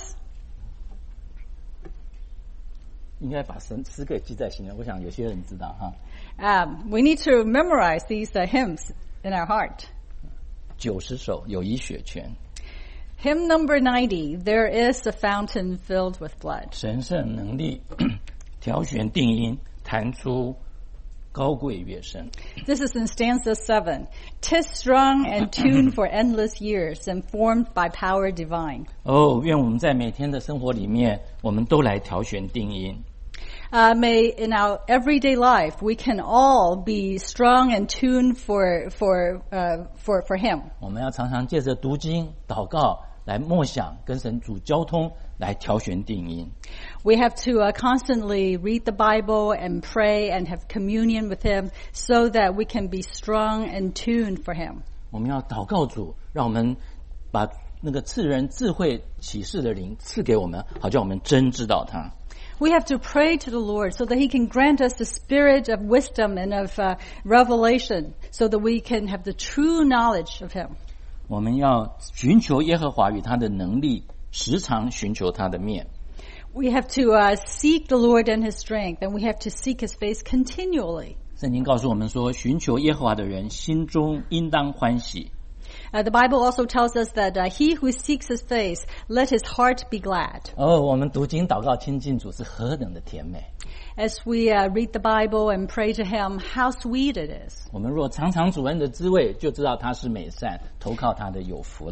应该把神诗歌记在心里。我想有些人知道哈。 Um, we need to memorize these uh, hymns in our heart. 九十首有一血泉， Hymn number ninety, There is a fountain filled with blood. 神圣能力调弦定音，弹出高贵乐声。 This is in stanza seven. Tis strung and tuned for endless years, and formed by power divine. 哦，愿我们在每天的生活里面，我们都来调弦定音。 Uh, may in our everyday life we can all be strung and tuned for for uh, for for Him. 我们要常常借着读经、祷告来默想，跟神主交通，来调弦定音。 We have to uh, constantly read the Bible and pray and have communion with Him, so that we can be strung and tuned for Him. 我们要祷告主，让我们把那个赐人智慧启示的灵赐给我们，好叫我们真知道他。 We have to pray to the Lord so that He can grant us the spirit of wisdom and of uh, revelation, so that we can have the true knowledge of Him. 我们要寻求耶和华与他的能力，时常寻求他的面。 We have to uh, seek the Lord and His strength, and we have to seek His face continually. 圣经告诉我们说，寻求耶和华的人心中应当欢喜。 Uh, the Bible also tells us that uh, he who seeks His face, let his heart be glad. 哦，我们读经、祷告、亲近主是何等的甜美！ As we uh, read the Bible and pray to Him, how sweet it is. 我们若尝尝主恩的滋味，就知道他是美善，投靠他的有福了。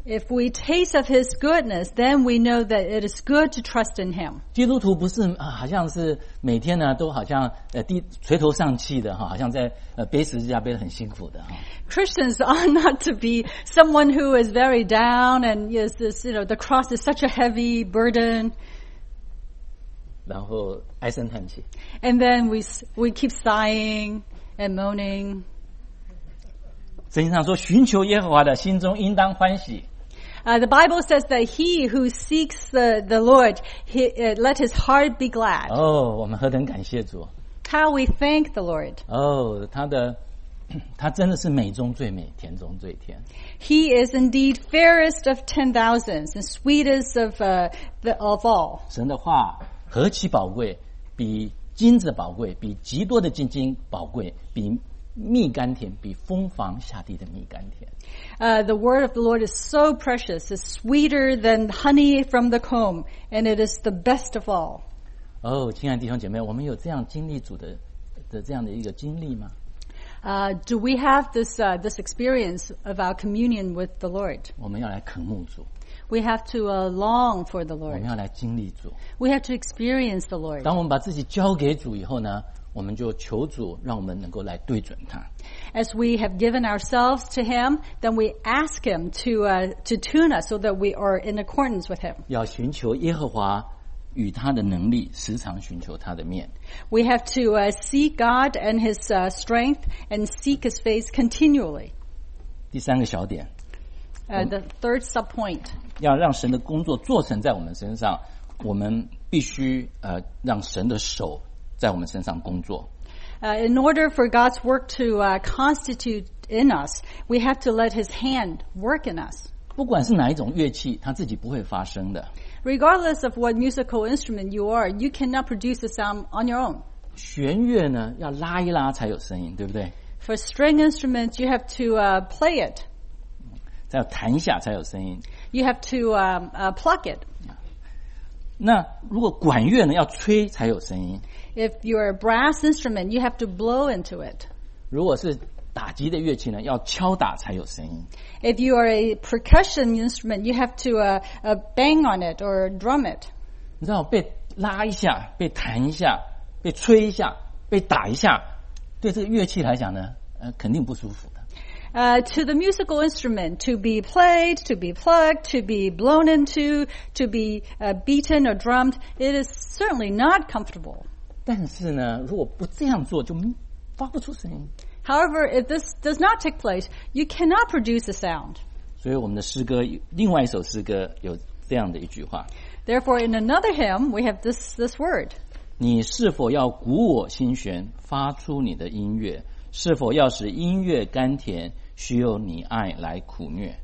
If we taste of His goodness, then we know that it is good to trust in Him. 基督徒不是啊，好像是每天呢都好像呃低垂头丧气的哈，好像在呃背十字架背得很辛苦的哈。 Christians are not to be someone who is very down and is this, you know, the cross is such a heavy burden. 然后唉声叹气。 And then we we keep sighing and moaning. 圣经上说，寻求耶和华的心中应当欢喜。 Uh, the Bible says that he who seeks the, the Lord, he, uh, let his heart be glad. 哦，我们何等感谢主！ How we thank the Lord. 哦，他的他真的是美中最美，甜中最甜。 He is indeed fairest of ten thousands and sweetest of uh, the, of all. 神的话何其宝贵，比金子宝贵，比极多的金金宝贵，比蜜甘甜，比蜂房下地的蜜甘甜。 Uh, the word of the Lord is so precious, it's sweeter than honey from the comb, and it is the best of all. 哦，亲爱的弟兄姐妹，我们有这样经历主的的这样的一个经历吗？ Uh, do we have this uh, this experience of our communion with the Lord? 我们要来渴慕主， We have to uh, long for the 我 Lord. 们要来经历主。 We have to experience the Lord. 当我们把自己交给主以后呢，我们就求主让我们能够来对准他。 As we have given ourselves to Him, then we ask Him to uh, to tune us so that we are in accordance with Him. 要寻求耶和华与他的能力，时常寻求他的面。 We have to uh, seek God and His uh, strength and seek His face continually. 第三个小点， Uh, the third subpoint. 要让神的工作做成在我们身上，我们必须呃让神的手在我们身上工作。 Uh, in order for God's work to uh, constitute in us, we have to let His hand work in us. 不管是哪一种乐器，它自己不会发声的。 Regardless of what musical instrument you are, you cannot produce a sound on your own. 弦乐呢，要拉一拉才有声音，对不对？ For string instruments, you have to uh, play it. 再要弹一下才有声音。 You have to um, uh, pluck it. 那如果管乐呢，要吹才有声音。 If you're a brass instrument, you have to blow into it. 如果是打击的乐器呢，要敲打才有声音。 If you are a percussion instrument, you have to uh, uh, bang on it or drum it. 你知道被拉一下、被弹一下、被吹一下、被打一下，对这个乐器来讲呢，呃，肯定不舒服的。 Uh, to the musical instrument, to be played, to be plucked, to be blown into, to be uh, beaten or drummed, it is certainly not comfortable. 但是呢，如果不这样做，就发不出声音。 However, if this does not take place, you cannot produce a sound. 所以我们的诗歌，另外一首诗歌有这样的一句话： Therefore, in another hymn, we have this, this word. 你是否要鼓我心弦，发出你的音乐？是否要使音乐甘甜？需有你爱来苦虐。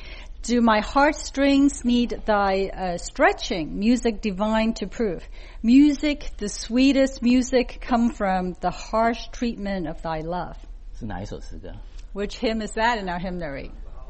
Do my heartstrings need thy uh, stretching, music divine to prove? Music, the sweetest music, come from the harsh treatment of thy love. 是哪一首诗歌？ Which hymn is that in our hymnary?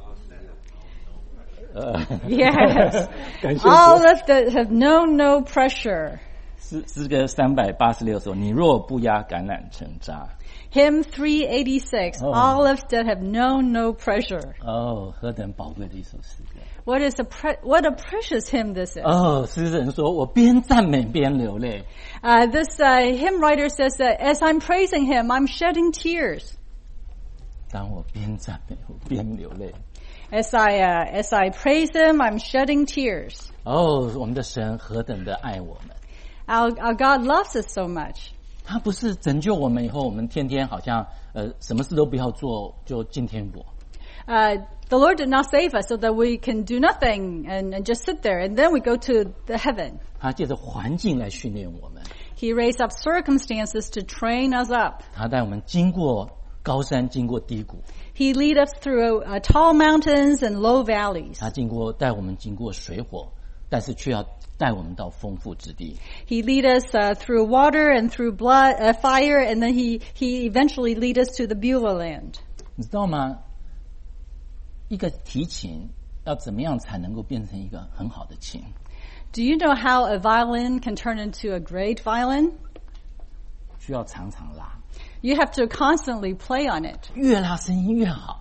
呃 Yes. 感谢 All 主。 of that have known no pressure. 诗诗歌三百八十六首，你若不压橄榄成渣。 Hymn three eighty-six. Oh. Olives that have known no pressure. 哦，何等宝贵的一首诗歌！ What is a pre- what a precious hymn this is. 哦，诗人说：“我边赞美边流泪。 Uh, this uh, hymn writer says that as I'm praising him, I'm shedding tears. 当我边赞美，我边流泪。 As I uh, as I praise him, I'm shedding tears. 哦，我们的神何等的爱我们！ Our, our God loves us so much. 他不是拯救我们以后，我们天天好像呃什么事都不要做就进天国。 Uh, the Lord did not save us so that we can do nothing and, and just sit there, and then we go to the heaven. 他借着环境来训练我们， He raised up circumstances to train us up. 他带我们经过高山，经过低谷， He lead us through uh, tall mountains and low valleys. 他经过带我们经过水火，但是却要带我们到丰富之地。 He lead us uh, through water and through blood, uh, fire, and then he, he eventually lead us to the Beulah land. 你知道吗？一个提琴要怎么样才能够变成一个很好的琴？ Do you know how a violin can turn into a great violin? 需要常常拉， You have to constantly play on it. 越拉声音越好。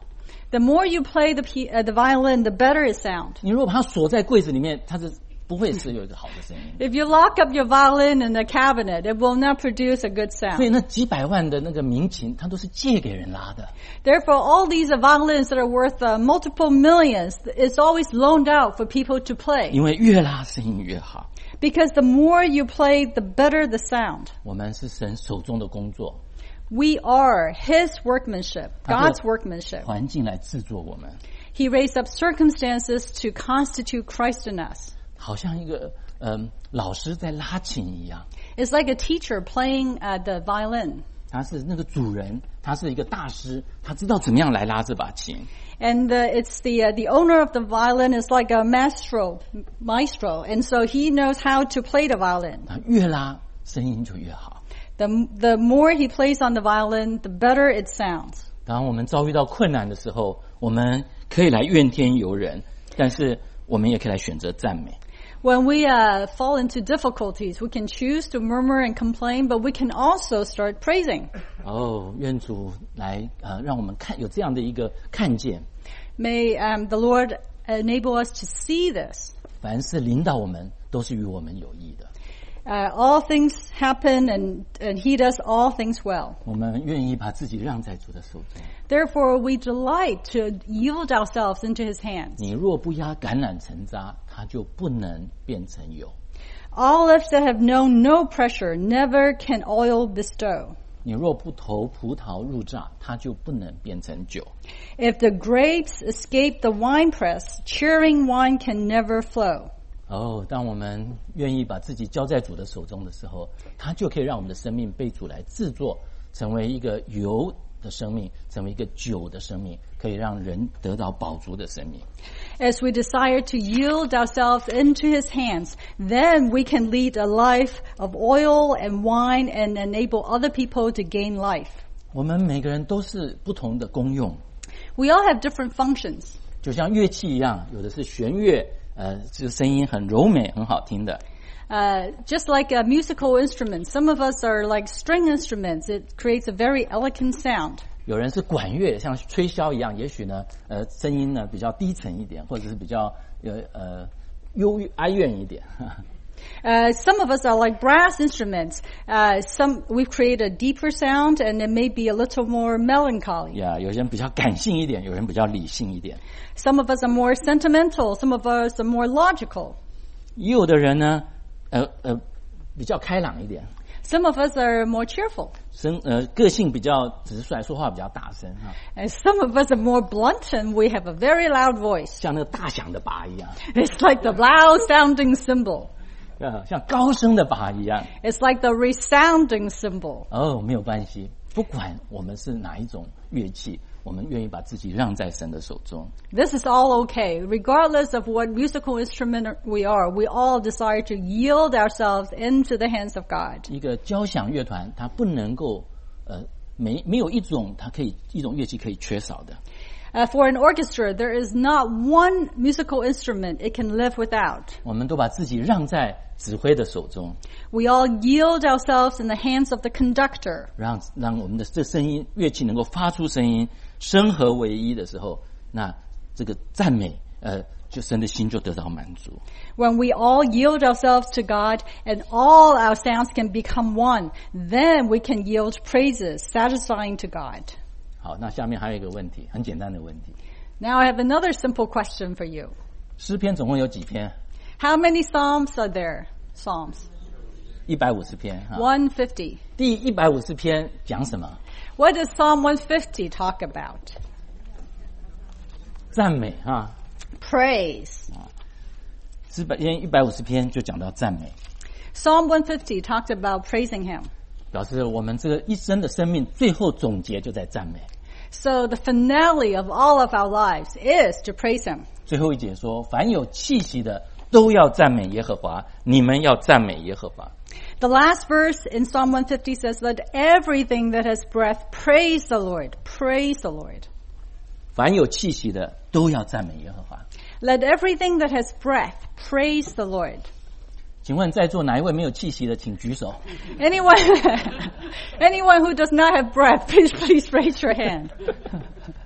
The more you play the p- uh, the violin, the better it sounds. 你如果把它锁在柜子里面，它是不会是有一个好的声音。 If you lock up your violin in the cabinet, it will not produce a good 所以 sound. 那几百万的那个民琴，它都是借给人拉的。 Therefore, all these violins that are worth uh, multiple millions, it's always loaned out for people to play. 因为越拉声音越好。 Because the more you play, the better the sound. 我们是神手中的工作， We are His workmanship, 他 God's 的 workmanship. 环境来制作我们， He raised up circumstances to constitute Christ in us. 好像一个嗯、呃、老师在拉琴一样。 It's like a teacher playing uh, the violin. 他是那个主人，他是一个大师，他知道怎么样来拉这把琴。 And uh, it's the uh, the owner of the violin is like a maestro, maestro, and so he knows how to play the violin. 他越拉声音就越好。 The the more he plays on the violin, the better it sounds. 当我们遭遇到困难的时候，我们可以来怨天尤人，但是我们也可以来选择赞美。 When we uh, fall into difficulties, we can choose to murmur and complain, but we can also start praising. 哦，愿主来呃，让我们看有这样的一个看见。 May um, the Lord enable us to see this. 凡是领导我们，都是与我们有益的。 Uh, all things happen, and, and He does all things well. 我们愿意把自己让在主的手中。 Therefore, we delight to yield ourselves into His hands. 你若不压橄榄成渣，它就不能变成油。 Olives that have known no pressure never can oil bestow. 你若不投葡萄入榨，它就不能变成酒。 If the grapes escape the winepress, cheering wine can never flow. 哦，当我们愿意把自己交在主的手中的时候，它就可以让我们的生命被主来制作，成为一个油的生命，成为一个酒的生命，可以让人得到饱足的生命。 As we desire to yield ourselves into His hands, then we can lead a life of oil and wine and enable other people to gain life. 我们每个人都是不同的功用， We all have different functions. 就像乐器一样，有的是弦乐，呃，这个声音很柔美，很好听的。 Uh, just like a musical instrument, some of us are like string instruments. It creates a very elegant sound. 有人是管乐，像吹箫一样，也许呢，呃，声音呢比较低沉一点，或者是比较呃呃忧哀怨一点。 Uh, some of us are like brass instruments. Uh, some we've created a deeper sound, and it may be a little more melancholy. 呀，有些人比较感性一点，有人比较理性一点。 Some of us are more sentimental. Some of us are more logical. 也有的人呢，呃呃，比较开朗一点， Some of us are more cheerful. 生呃个性比较直率，说话比较大声哈， And some of us are more blunt, and we have a very loud voice. 像那个大响的钹一样， It's like the loud-sounding cymbal. 呃，像高声的钹一样。 It's like the resounding cymbal. 哦，没有关系，不管我们是哪一种乐器，我们愿意把自己让在神的手中。 This is all okay. Regardless of what musical instrument we are, we all desire to yield ourselves into the hands of God. 一个交响乐团，它不能够呃没没有一种它可以一种乐器可以缺少的。 Uh, for an orchestra, there is not one musical instrument it can live without. 我们都把自己让在指挥的手中， We all yield ourselves in the hands of the conductor. 让让我们的这声音乐器能够发出声音，声和为一的时候，那这个赞美，呃，就神的心就得到满足。 When we all yield ourselves to God and all our sounds can become one, then we can yield praises satisfying to God. 好，那下面还有一个问题，很简单的问题。 Now I have another simple question for you. 诗篇总共有几篇？ How many psalms are there? Psalms. 一百五十篇哈。 one hundred fifty. 第一百五十篇讲什么？ What does Psalm one fifty talk about? 赞美哈。 Praise. 诗篇一百五十篇就讲到赞美， Psalm one fifty talked about praising Him. 表示我们这个一生的生命最后总结就在赞美。 So the finale of all of our lives is to praise Him. 最后一节说，凡有气息的都要赞美耶和华，你们要赞美耶和华。 The last verse in Psalm one fifty says, Let everything that has breath praise the Lord. Praise the Lord. 凡有气息的都要赞美耶和华。 Let everything that has breath praise the Lord. 请问在座哪一位没有气息的，请举手。 Anyone, anyone who does not have breath, please, please raise your hand.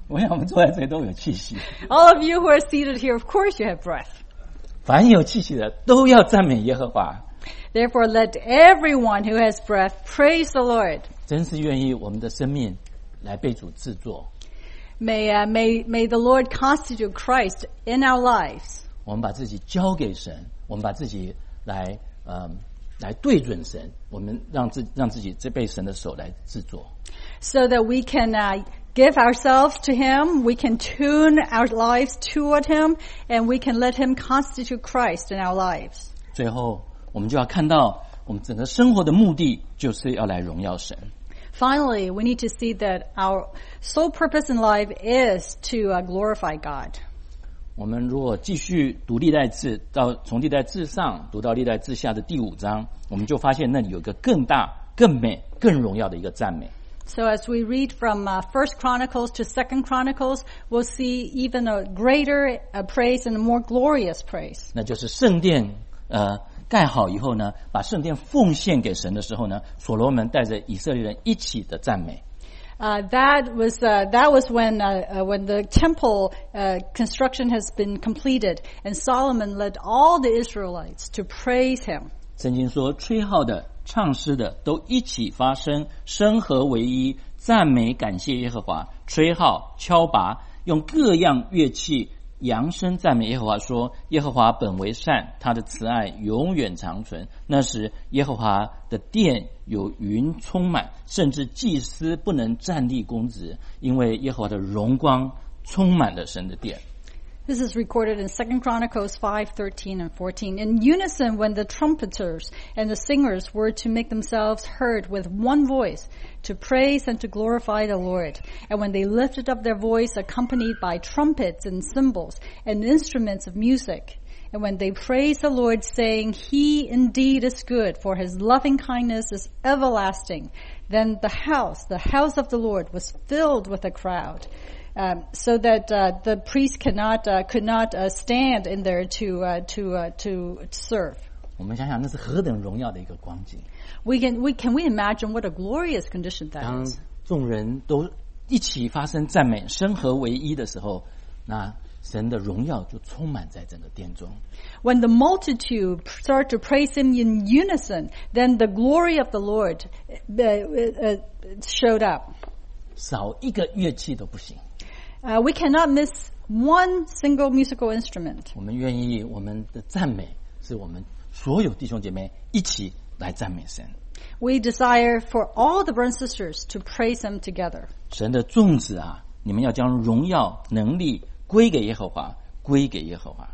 我想我们坐在这里都有气息。 All of you who are seated here, of course you have breath. 凡有气息的都要赞美耶和华。 Therefore, let everyone who has breath praise the Lord. 真是愿意我们的生命来被主制作。 May, uh, may, may the Lord constitute Christ in our lives. 我们把自己交给神，我们把自己来呃来对准神，我们让自让自己被神的手来制作。 So that we can uh, give ourselves to Him, we can tune our lives toward Him, and we can let Him constitute Christ in our lives. 最后，我们就要看到，我们整个生活的目的就是要来荣耀神。 Finally, we need to see that our sole purpose in life is to uh, glorify God. 我们如果继续读历代志，到从历代志上读到历代志下的第五章，我们就发现那里有一个更大、更美、更荣耀的一个赞美。 So as we read from uh, First Chronicles to Second Chronicles, we'll see even a greater uh, praise and a more glorious praise. 那就是圣殿呃盖好以后呢，把圣殿奉献给神的时候呢，所罗门带着以色列人一起的赞美。 Uh, that was uh, that was when uh, uh, when the temple uh, construction has been completed, and Solomon led all the Israelites to praise him. 圣经说，吹号的、唱诗的都一起发声，声合为一，赞美感谢耶和华。吹号、敲拔，用各样乐器扬声赞美耶和华，说：耶和华本为善，他的慈爱永远长存。那时，耶和华的殿有云充满，甚至祭司不能站立供职，因为耶和华的荣光充满了神的殿。 This is recorded in Second Chronicles five, thirteen, and fourteen. In unison, when the trumpeters and the singers were to make themselves heard with one voice, to praise and to glorify the Lord. And when they lifted up their voice, accompanied by trumpets and cymbals and instruments of music, and when they praised the Lord, saying, He indeed is good, for His loving kindness is everlasting, then the house, the house of the Lord, was filled with a crowd. Um, so that uh, the priest cannot uh, could not uh, stand in there to uh, to uh, to serve. 我们想想，那是何等荣耀的一个光景！ We can we can we imagine what a glorious condition that 当 is. 众人都一起发声赞美，声合为一的时候，那神的荣耀就充满在整个殿中。 When the multitude start to praise Him in unison, then the glory of the Lord uh, uh, showed up. 少一个乐器都不行。 Uh, we cannot miss one single musical instrument. 我们愿意，我们的赞美是我们所有弟兄姐妹一起来赞美神。 We desire for all the brothers and sisters to praise Him together. 神的众子啊，你们要将荣耀、能力归给耶和华，归给耶和华。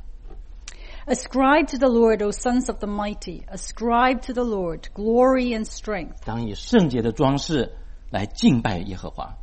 Ascribe to the Lord, O sons of the mighty. Ascribe to the Lord glory and strength. 当以圣洁的装饰来敬拜耶和华。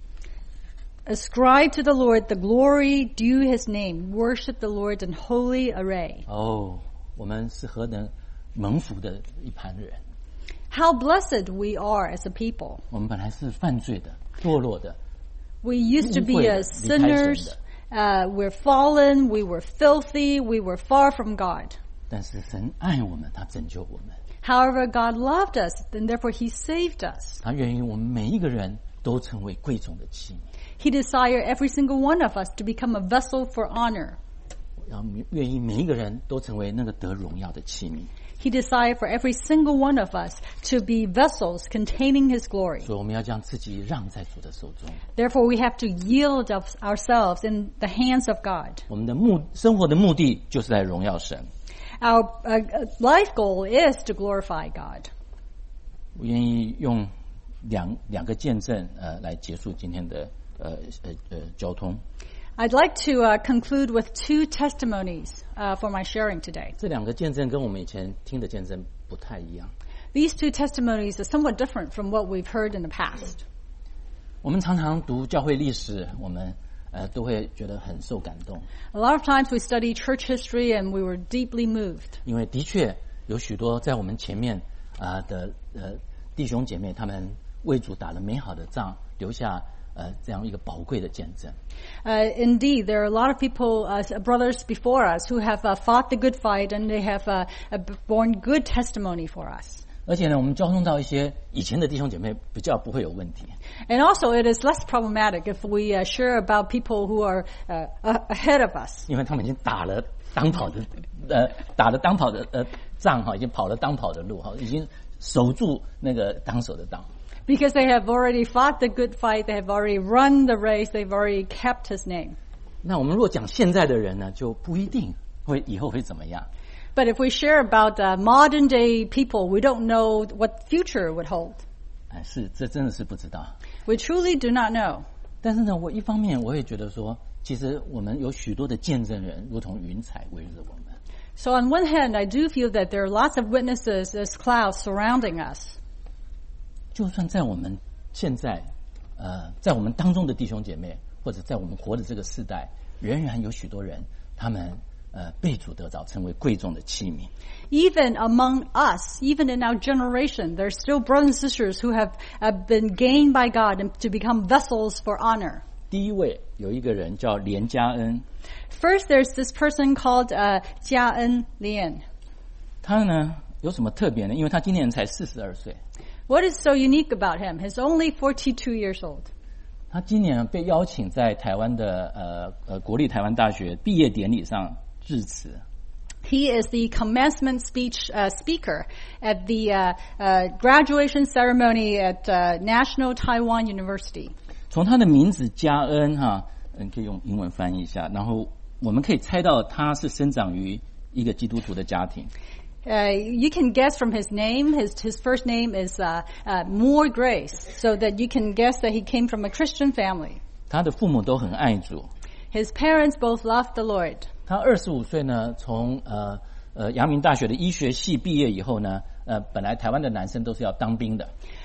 Ascribe to the Lord the glory due His name. Worship the Lord in holy array. 哦，我们是何等蒙福的一盘人！ How blessed we are as a people. 我们本来是犯罪的、堕落的。 We used to be 污秽 uh, 的，离开神的。 sinners. Uh, we're fallen. We were filthy. We were far from God. 但是神爱我们，他拯救我们， However, God loved us, and therefore He saved us. 他愿意我们每一个人都成为贵重的器皿。 He desired every single one of us to become a vessel for honor. 然后愿意每一个人都成为那个得荣耀的器皿。 He desired for every single one of us to be vessels containing His glory. 所以我们要将自己让在主的手中。 Therefore, we have to yield of ourselves in the hands of God. 我们的目生活的目的就是在荣耀神。 Our uh, life goal is to glorify God. 我愿意用两两个见证呃来结束今天的呃呃呃交通。 I'd like to uh, conclude with two testimonies uh, for my sharing today. 这两个见证跟我们以前听的见证不太一样。 These two testimonies are somewhat different from what we've heard in the past. 我们常常读教会历史，我们呃都会觉得很受感动， A lot of times we study church history and we were deeply moved. 因为的确有许多在我们前面啊、呃、的呃弟兄姐妹，他们为主打了美好的仗，留下呃这样一个宝贵的见证。 Uh, indeed, there are a lot of people, uh, brothers before us, who have uh, fought the good fight and they have uh, uh, borne good testimony for us. 而且呢，我们交通到一些以前的弟兄姐妹比较不会有问题。 And also, it is less problematic if we uh, share about people who are uh, ahead of us. 因为他们已经打了当跑的，呃，打了当跑的呃仗哈，已经跑了当跑的路哈，已经守住那个当守的道。 Because they have already fought the good fight, they have already run the race, they've already kept His name. 那我们如果讲现在的人呢，就不一定会以后会怎么样。 But if we share about uh, modern day people, we don't know what future would hold. 哎，是，这真的是不知道。 We truly do not know. 但是呢，我一方面我也觉得说，其实我们有许多的见证人，如同云彩围着我们。 So on one hand, I do feel that there are lots of witnesses as clouds surrounding us. 就算在我们现在，呃，在我们当中的弟兄姐妹，或者在我们活的这个世代，仍然有许多人，他们呃被主得着，成为贵重的器皿。 Even among us, even in our generation, there are still brothers and sisters who have uh, been gained by God and to become vessels for honor. 第一位有一个人叫连嘉恩。 First, there's this person called uh, Jia En Lian. 他呢有什么特别呢？因为他今年才四十二岁。 What is so unique about him? He's only forty-two years old. 他今年被邀请在台湾的呃呃国立台湾大学毕业典礼上致辞。 He is the commencement speech uh, speaker at the uh, uh, graduation ceremony at uh, National Taiwan University. 从他的名字嘉恩哈，嗯，可以用英文翻译一下，然后我们可以猜到他是生长于一个基督徒的家庭。 Uh, you can guess from his name, his his first name is uh, uh, More Grace, so that you can guess that he came from a Christian family. 他的父母都很爱主。 His parents both loved the Lord. 他二十五岁呢，从呃呃阳明大学的医学系毕业以后呢，呃，本来台湾的男生都是要当兵的。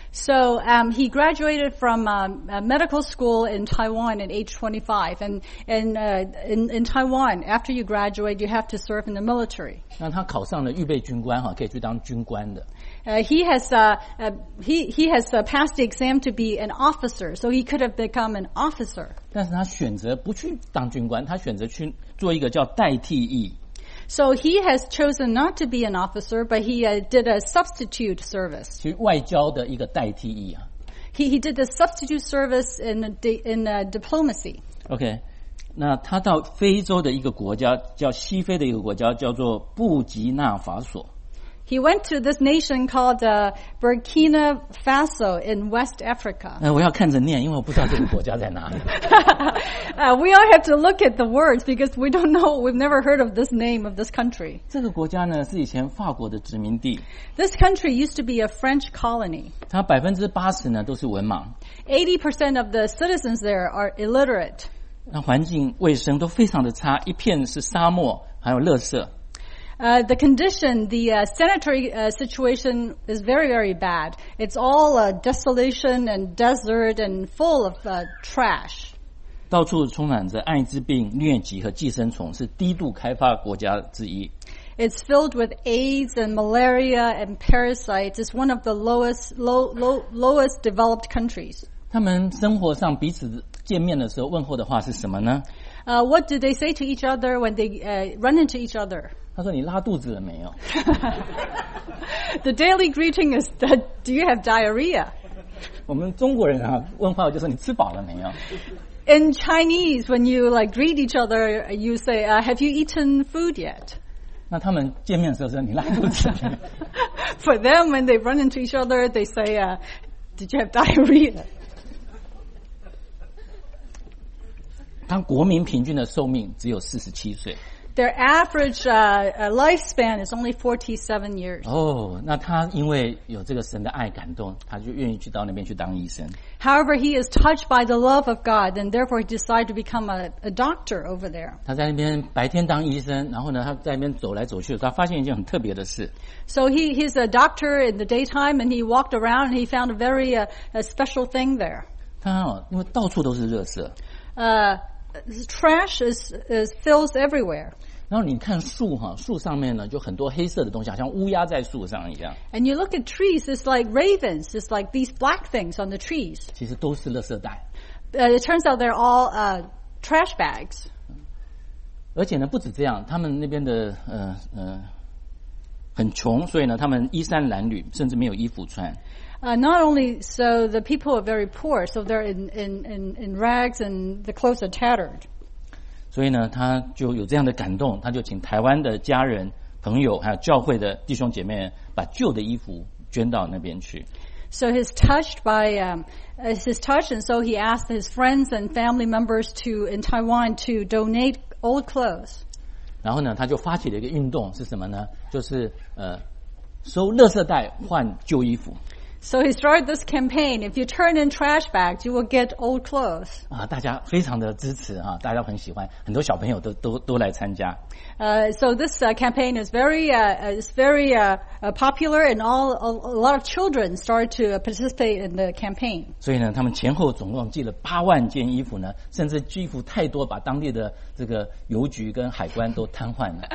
So um, he graduated from um, a medical school in Taiwan at age twenty-five, and and uh, in in Taiwan, after you graduate, you have to serve in the military. 那他考上了预备军官哈，可以去当军官的。 Uh, he has uh, uh, he he has uh, passed the exam to be an officer, so he could have become an officer. 但是他选择不去当军官，他选择去做一个叫代替役。 So he has chosen not to be an officer, but he uh, did a substitute service. 去外交的一个代替役啊。 He he did the substitute service in in uh, diplomacy. OK， 那他到非洲的一个国家，叫西非的一个国家，叫做布吉纳法索。 He went to this nation called uh, Burkina Faso in West Africa. 呃，我要看着念，因为我不知道这个国家在哪里。 uh, we all have to look at the words because we don't know, we've never heard of this name of this country. 这个国家呢是以前法国的殖民地。 This country used to be a French colony. 它百分之八十呢都是文盲。 eighty percent of the citizens there are illiterate. 那环境卫生都非常的差，一片是沙漠，还有垃圾。 Uh, the condition, the uh, sanitary uh, situation is very, very bad. It's all uh, desolation and desert and full of uh, trash. 到处充满着艾滋病、疟疾和寄生虫，是低度开发国家之一。 It's filled with AIDS and malaria and parasites. It's one of the lowest, low, low, lowest developed countries. 他们生活上彼此见面的时候问候的话是什么呢？ Uh, what do they say to each other when they uh, run into each other? 他说：“你拉肚子了没有？” The daily greeting is, "Do you have diarrhea?" 我们中国人啊，问话就说：“你吃饱了没有？” In Chinese, when you like greet each other, you say, uh, "Have you eaten food yet?" 那他们见面的时候说：“你拉肚子了没有？” For them, when they run into each other, they say, uh, "Did you have diarrhea?" 他国民平均的寿命只有四十七岁。 Their average uh, uh, lifespan is only forty-seven years. 哦，那他因为有这个神的爱感动，他就愿意去到那边去当医生。 However, he is touched by the love of God, and therefore he decided to become a, a doctor over there. 他在那边白天当医生，然后呢，他在那边走来走去的时候，他发现一件很特别的事。 So he he's a doctor in the daytime, and he walked around, and he found a very uh, a special thing there. 他哦，因为到处都是垃圾。 Uh, trash is is fills everywhere. 然后你看树哈，树上面呢就很多黑色的东西，好像乌鸦在树上一样。 And you look at trees, it's like ravens. It's like these black things on the trees. 其实都是垃圾袋。 Uh, it turns out they're all uh, trash bags. 而且呢，不止这样，他们那边的呃呃很穷，所以呢，他们衣衫褴褛，甚至没有衣服穿。 Uh, not only so, the people are very poor, so they're in, in, in, in rags and the clothes are tattered. 所以呢，他就有这样的感动，他就请台湾的家人、朋友还有教会的弟兄姐妹，把旧的衣服捐到那边去。 So he's touched by um, his touch, and so he asked his friends and family members to in Taiwan to donate old clothes. 然后呢，他就发起了一个运动，是什么呢？就是呃，收垃圾袋换旧衣服。 So he started this campaign. If you turn in trash bags, you will get old clothes. 啊，大家非常的支持啊，大家很喜欢，很多小朋友都都都来参加。 Uh, so this uh, campaign is very uh, is very uh, uh, popular, and all a, a lot of children started to participate in the campaign. 所以呢，他们前后总共寄了八万件衣服呢，甚至衣服太多，把当地的这个邮局跟海关都瘫痪了。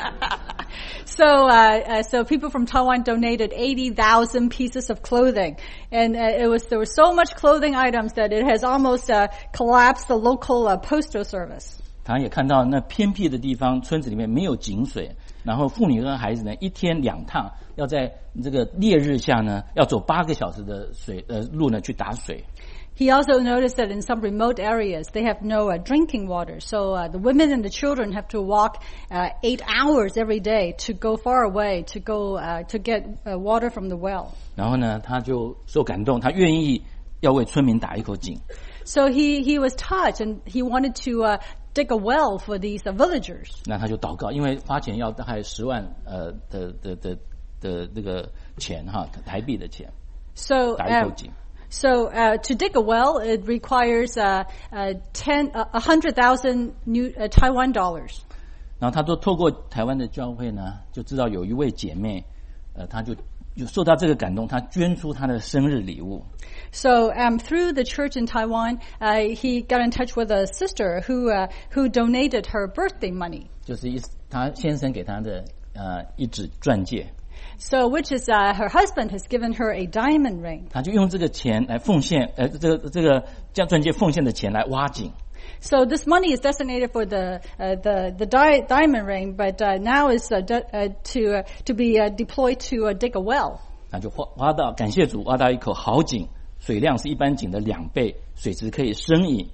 So, uh, uh, so people from Taiwan donated eighty thousand pieces of clothing, and uh, it was there was so much clothing items that it has almost uh, collapsed the local uh, postal service. 他也看到那偏僻的地方，村子里面没有井水，然后妇女和孩子呢，一天两趟，要在这个烈日下呢，要走八个小时的水呃路呢去打水。 He also noticed that in some remote areas they have no uh, drinking water, so uh, the women and the children have to walk uh, eight hours every day to go far away to go uh, to get uh, water from the well. 然后呢，他就受感动，他愿意要为村民打一口井。 So he he was touched, and he wanted to uh, dig a well for these uh, villagers. 那他就祷告，因为发钱要大概十万呃的的的的这个钱哈，台币的钱， So 打一口 um, 井。 So uh, to dig a well, it requires uh, uh, ten, uh, a hundred thousand new uh, Taiwan dollars. 然后他都透过台湾的教会呢，就知道有一位姐妹，呃，她就就受到这个感动，她捐出她的生日礼物。 So um, through the church in Taiwan, uh, he got in touch with a sister who uh, who donated her birthday money. 就是一他先生给她的呃一指钻戒。 So, which is uh, her husband has given her a diamond ring. 他就用这个钱来奉献，呃，这个这个将钻戒奉献的钱来挖井。 So this money is designated for the uh, the the di- diamond ring, but uh, now is uh, de- uh, to uh, to be uh, deployed to uh, dig a well. 那就挖挖到，感谢主，挖到一口好井，水量是一般井的两倍，水质可以生饮。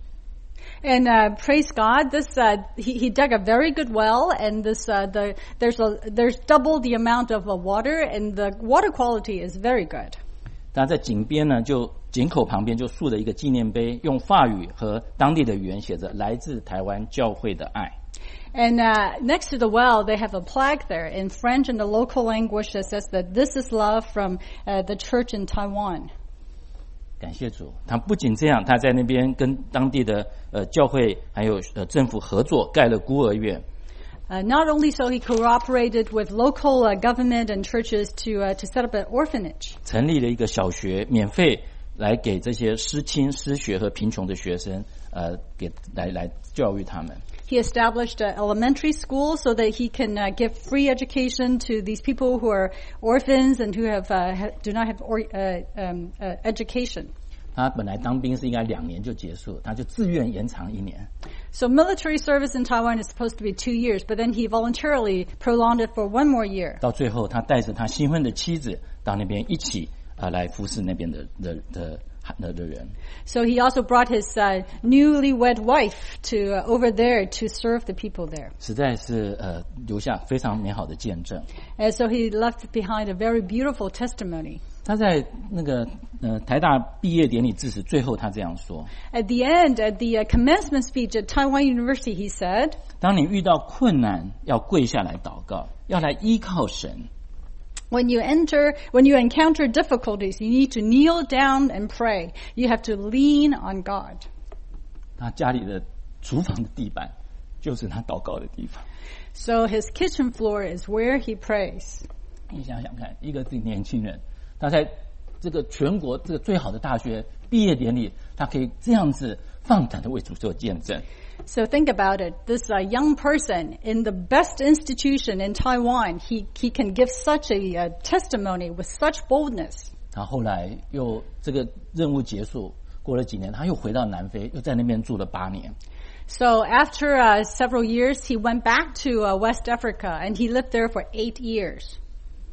And uh, praise God, this uh, he, he dug a very good well, and this uh, the there's a there's double the amount of uh, water, and the water quality is very good. 他在井边呢，就井口旁边就竖了一个纪念碑，用法语和当地的语言写着"来自台湾教会的爱"。 And uh, next to the well, they have a plaque there in French and the local language that says that this is love from uh, the church in Taiwan. 感谢主，他不仅这样，他在那边跟当地的呃教会还有呃政府合作，盖了孤儿院。 Uh, not only so, he cooperated with local uh, government and churches to uh, to set up an orphanage. 成立了一个小学，免费来给这些失亲、失学和贫穷的学生，呃，给来来教育他们。 He established an elementary school so that he can uh, give free education to these people who are orphans and who have uh, ha- do not have or, uh, um, uh, education. 他本来当兵是应该两年就结束，他就自愿延长一年。 So military service in Taiwan is supposed to be two years, but then he voluntarily prolonged it for one more year. 到最后，他带着他新婚的妻子到那边一起啊、呃、来服侍那边的的的的的人。 So he also brought his uh, newlywed wife to uh, over there to serve the people there. 实在是呃留下非常美好的见证。 And so he left behind a very beautiful testimony. 他在那个呃台大毕业典礼致辞最后，他这样说 At the end, at the uh, commencement speech at Taiwan University, he said, 当你遇到困难，要跪下来祷告，要来依靠神。 When you enter, when you encounter difficulties, you need to kneel down and pray. You have to lean on God. 他家里的厨房的地板就是他祷告的地方。 So his kitchen floor is where he prays. 你想想看，一个年轻人，他在这个全国这个最好的大学毕业典礼，他可以这样子放胆的为主做见证。 So think about it. This uh, young person in the best institution in Taiwan, he, he can give such a uh, testimony with such boldness. 他后来又这个任务结束，过了几年，他又回到南非，又在那边住了八年。 So after uh, several years, he went back to uh, West Africa, and he lived there for eight years.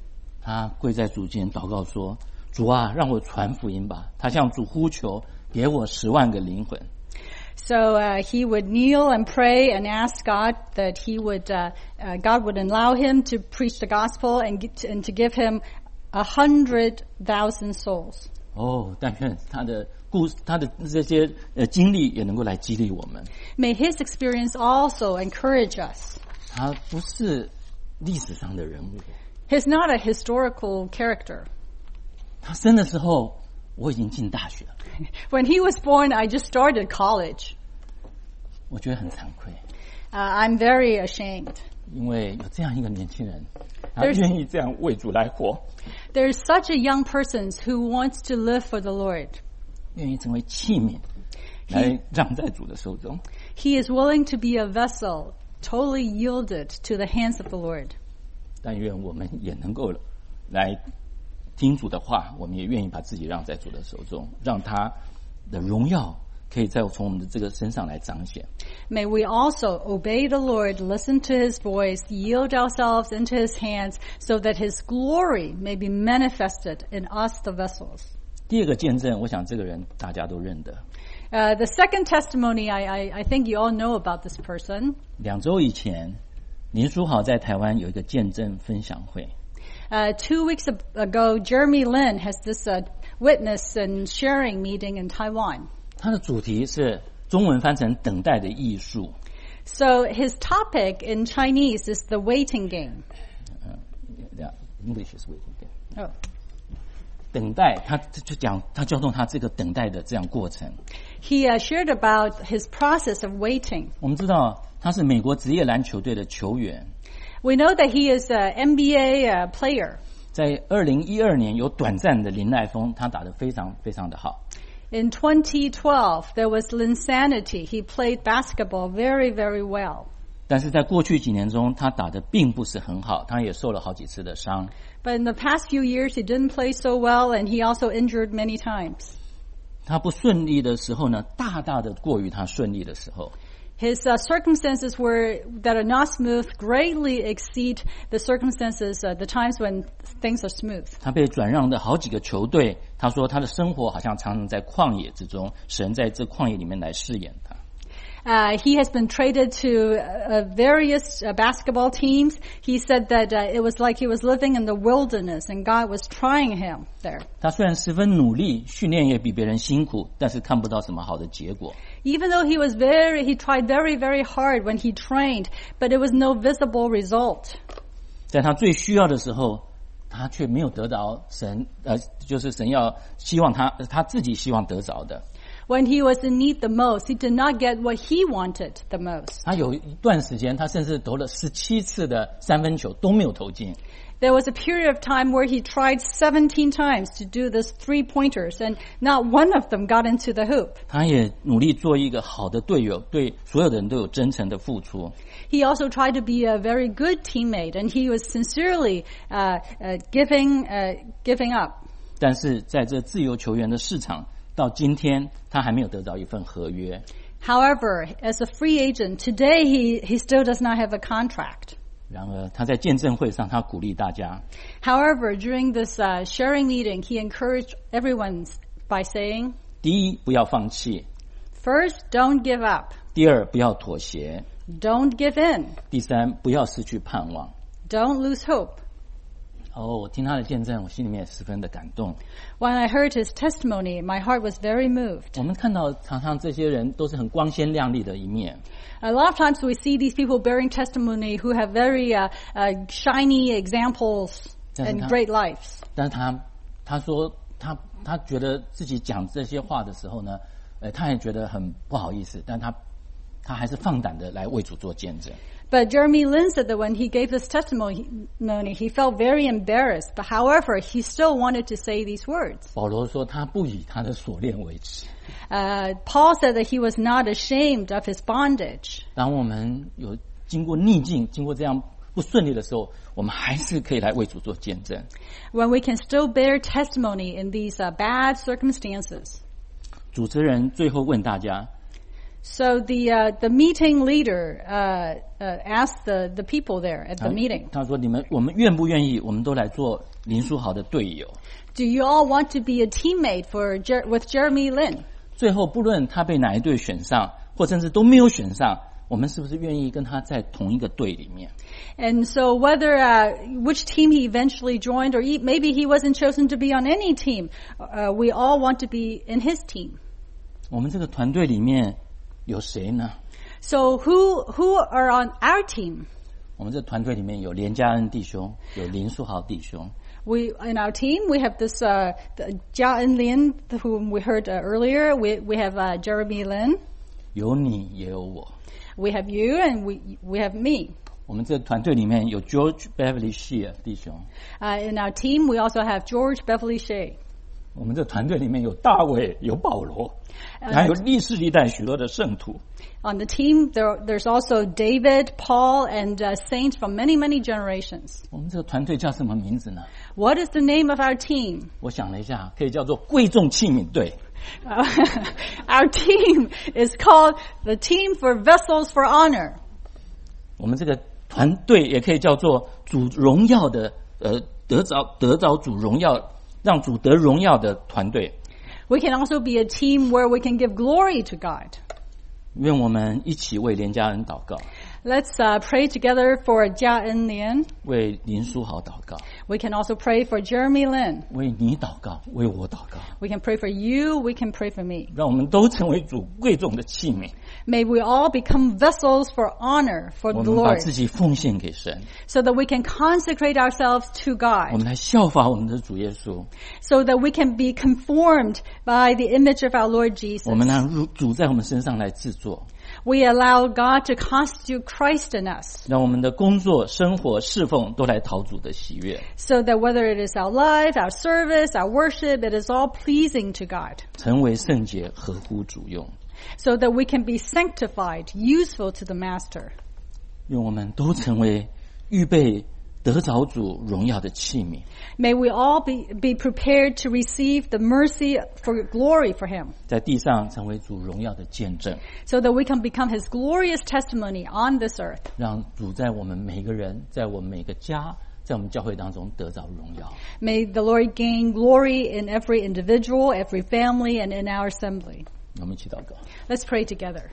他跪在主前祷告说：“主啊，让我传福音吧。”他向主呼求，给我十万个灵魂。 So uh, he would kneel and pray and ask God that he would, uh, uh, God would allow him to preach the gospel and, get, and to give him a hundred thousand souls. 哦，但愿他的故事，他的这些呃经历也能够来激励我们。 May his experience also encourage us. 他不是历史上的人物。 He's not a historical character. 他生的时候，我已经进大学了。 When he was born, I just started college. 我觉得很惭愧。 Uh, I'm very ashamed. 因为有这样一个年轻人，他愿意这样为主来活。 There's such a young person who wants to live for the Lord. 愿意成为器皿，来让在主的手中。 He is willing to be a vessel, totally yielded to the hands of the Lord. 但愿我们也能够来听主的话，我们也愿意把自己让在主的手中，让他的荣耀可以在从我们的这个身上来彰显。 May we also obey the Lord, listen to his voice, yield ourselves into his hands, so that his glory may be manifested in us, the vessels. 第二个见证，我想这个人大家都认得。 Uh, the second testimony, I, I, I think you all know about this person. 两周以前，林书豪在台湾有一个见证分享会。 Uh, two weeks ago, Jeremy Lin has this uh, witness and sharing meeting in Taiwan. 它的主题是中文翻成等待的艺术。 So his topic in Chinese is the waiting game. Uh, yeah, English is waiting game. Oh. 等待，他就讲，他教动他这个等待的这样过程。 He uh, shared about his process of waiting. 我们知道他是美国职业篮球队的球员。 We know that he is an N B A uh, player. 在二零一二年有短暂的林来疯，他打得非常非常的好。 In twenty twelve, there was Linsanity. He played basketball very, very well. 但是在过去几年中，他打得并不是很好，他也受了好几次的伤。 But in the past few years, he didn't play so well, and he also injured many times. 他不顺利的时候呢，大大的过于他顺利的时候。 His uh, circumstances were that are not smooth greatly exceed the circumstances, uh, the times when things are smooth. 他被转让的好几个球队，他说他的生活好像常常在旷野之中，神在这旷野里面来试验他。 Uh, he has been traded to uh, various uh, basketball teams. He said that uh, it was like he was living in the wilderness and God was trying him there. 他虽然十分努力，训练也比别人辛苦，但是看不到什么好的结果。 Even though he was very, he tried very, very hard when he trained, but it was no visible result. 在他最需要的时候，他却没有得到神，呃，就是神要希望他，他自己希望得着的。 When he was in need the most, he did not get what he wanted the most. 他有一段时间，他甚至投了十七次的三分球都没有投进。 There was a period of time where he tried seventeen times to do this three-pointers, and not one of them got into the hoop. 他也努力做一个好的队友，对所有的人都有真诚的付出。 He also tried to be a very good teammate, and he was sincerely uh, uh, giving, uh, giving up. 但是在这自由球员的市场，到今天他还没有得到一份合约。 However, as a free agent, today he, he still does not have a contract. 然而他在见证会上，他鼓励大家。 However, during this uh, sharing meeting, he encouraged everyone by saying, 第一，不要放弃； first, don't give up. 第二，不要妥协； Don't give in. 第三，不要失去盼望。 Don't lose hope. 哦，我听他的见证，我心里面也十分的感动。 When I heard his testimony, my heart was very moved. 我们看到常常这些人都是很光鲜亮丽的一面。 A lot of times we see these people bearing testimony who have very uh, uh, shiny examples and great lives. 但是他他说他他觉得自己讲这些话的时候呢，呃，他也觉得很不好意思，但他他还是放胆的来为主做见证。 But Jeremy Lin said that when he gave this testimony, he felt very embarrassed. But however, he still wanted to say these words. 保罗说他不以他的锁链为耻。 Uh, Paul said that he was not ashamed of his bondage. 当我们有经过逆境，经过这样不顺利的时候，我们还是可以来为主做见证。 When we can still bear testimony in these uh, bad circumstances. 主持人最后问大家， So the uh, the meeting leader uh, uh, asked the, the people there at the meeting. 他说：“你们，我们愿不愿意？我们都来做林书豪的队友。” Do you all want to be a teammate for Jer- with Jeremy Lin? 最后，不论他被哪一队选上，或甚至都没有选上，我们是不是愿意跟他在同一个队里面？ And so whether uh, which team he eventually joined, or he, maybe he wasn't chosen to be on any team, uh, we all want to be in his team. 我们这个团队里面有谁呢？ So who who are on our team? 我们这团队里面有连家恩弟兄，有林书豪弟兄。 We in our team we have this uh, Jia En Lin, whom we heard uh, earlier. We we have uh, Jeremy Lin. 有你也有我。 We have you and we we have me. 我们这个团队里面有 George Beverly Shea 弟兄。 Uh, in our team we also have George Beverly Shea. 我们这个团队里面有大卫，有保罗，还有历世历代许多的圣徒。 On the team, there, there's also David, Paul, and uh, saints from many, many generations. 我们这个团队叫什么名字呢？ What is the name of our team? 我想了一下，可以叫做贵重器皿队。 Uh, our team is called the Team for Vessels for Honor. 我们这个团队也可以叫做主荣耀的，呃，得着得着主荣耀，让主得荣耀的团队。 We can also be a team where we can give glory to God. 愿我们一起为连家人祷告， Let's uh, pray together for Jia En Lin. 为林书豪祷告， We can also pray for Jeremy Lin. 为你祷告，为我祷告， We can pray for you. We can pray for me. 让我们都成为主贵重的器皿。 May we all become vessels for honor for 我 the 们把 Lord, 自己奉献给神， so that we can consecrate ourselves to 我 God, 们来效法我们的主耶稣， so that we can be conformed by the image of our Lord Jesus. 我们让主在我们身上来制作， We allow God to constitute Christ in us, 让我们的工作、生活、侍奉都来讨主的喜悦， so that whether it is our life, our service, our worship, it is all pleasing to God, 成为圣洁，合乎主用。 so that we can be sanctified, useful to the Master. 愿我们都成为预备得着主荣耀的器皿， May we all be, be prepared to receive the mercy for glory for Him, 在地上成为主荣耀的见证， so that we can become His glorious testimony on this earth. 让主在我们每一个人，在我们每个家，在我们教会当中得着荣耀。 May the Lord gain glory in every individual, every family, and in our assembly. 我们一起祷告。 Let's pray together.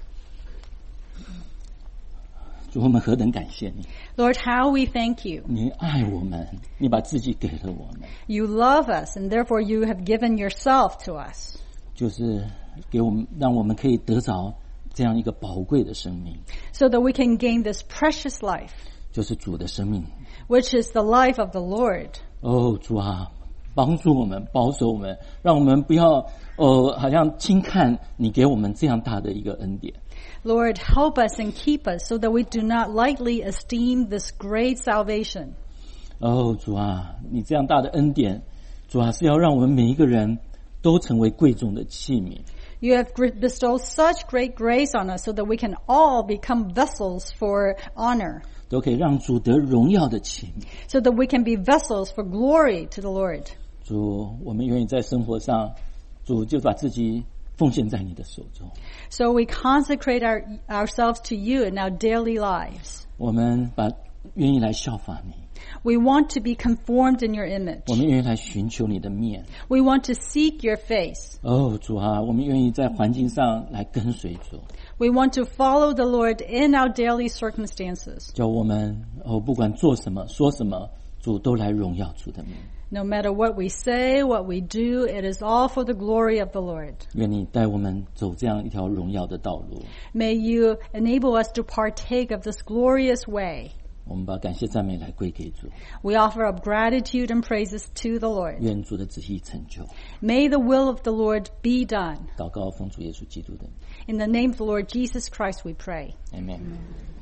主，我们何等感谢你！ Lord, how we thank you. 你爱我们，你把自己给了我们， You love us, and therefore you have given yourself to us, 就是给我们，让我们可以得着这样一个宝贵的生命， so that we can gain this precious life, 就是主的生命。 which is the life of the Lord. 哦，主啊，帮助我们，保守我们，让我们不要哦，好像轻看你给我们这样大的一个恩典。 Lord, help us and keep us so that we do not lightly esteem this great salvation. 哦，主啊，你这样大的恩典，主啊，是要让我们每一个人都成为贵重的器皿。 You have bestowed such great grace on us so that we can all become vessels for honor, 都可以让主得荣耀的器皿。 so that we can be vessels for glory to the Lord. 主，我们愿意在生活上，主就把自己奉献在你的手中。 So we consecrate our, ourselves to you in our daily lives. 我们把愿意来效法你， We want to be conformed in your image. 我们愿意来寻求你的面。 We want to seek your face. 哦，主啊，我们愿意在环境上来跟随主， We want to follow the Lord in our daily circumstances. 叫我们哦，不管做什么、说什么，主都来荣耀主的名。 No matter what we say, what we do, it is all for the glory of the Lord. 愿你带我们走这样一条荣耀的道路。 May you enable us to partake of this glorious way. 我们把感谢赞美来归给主， We offer up gratitude and praises to the Lord. 愿主的旨意成就。 May the will of the Lord be done. 祷告奉主耶稣基督的名 In the name of the Lord Jesus Christ we pray. ，Amen。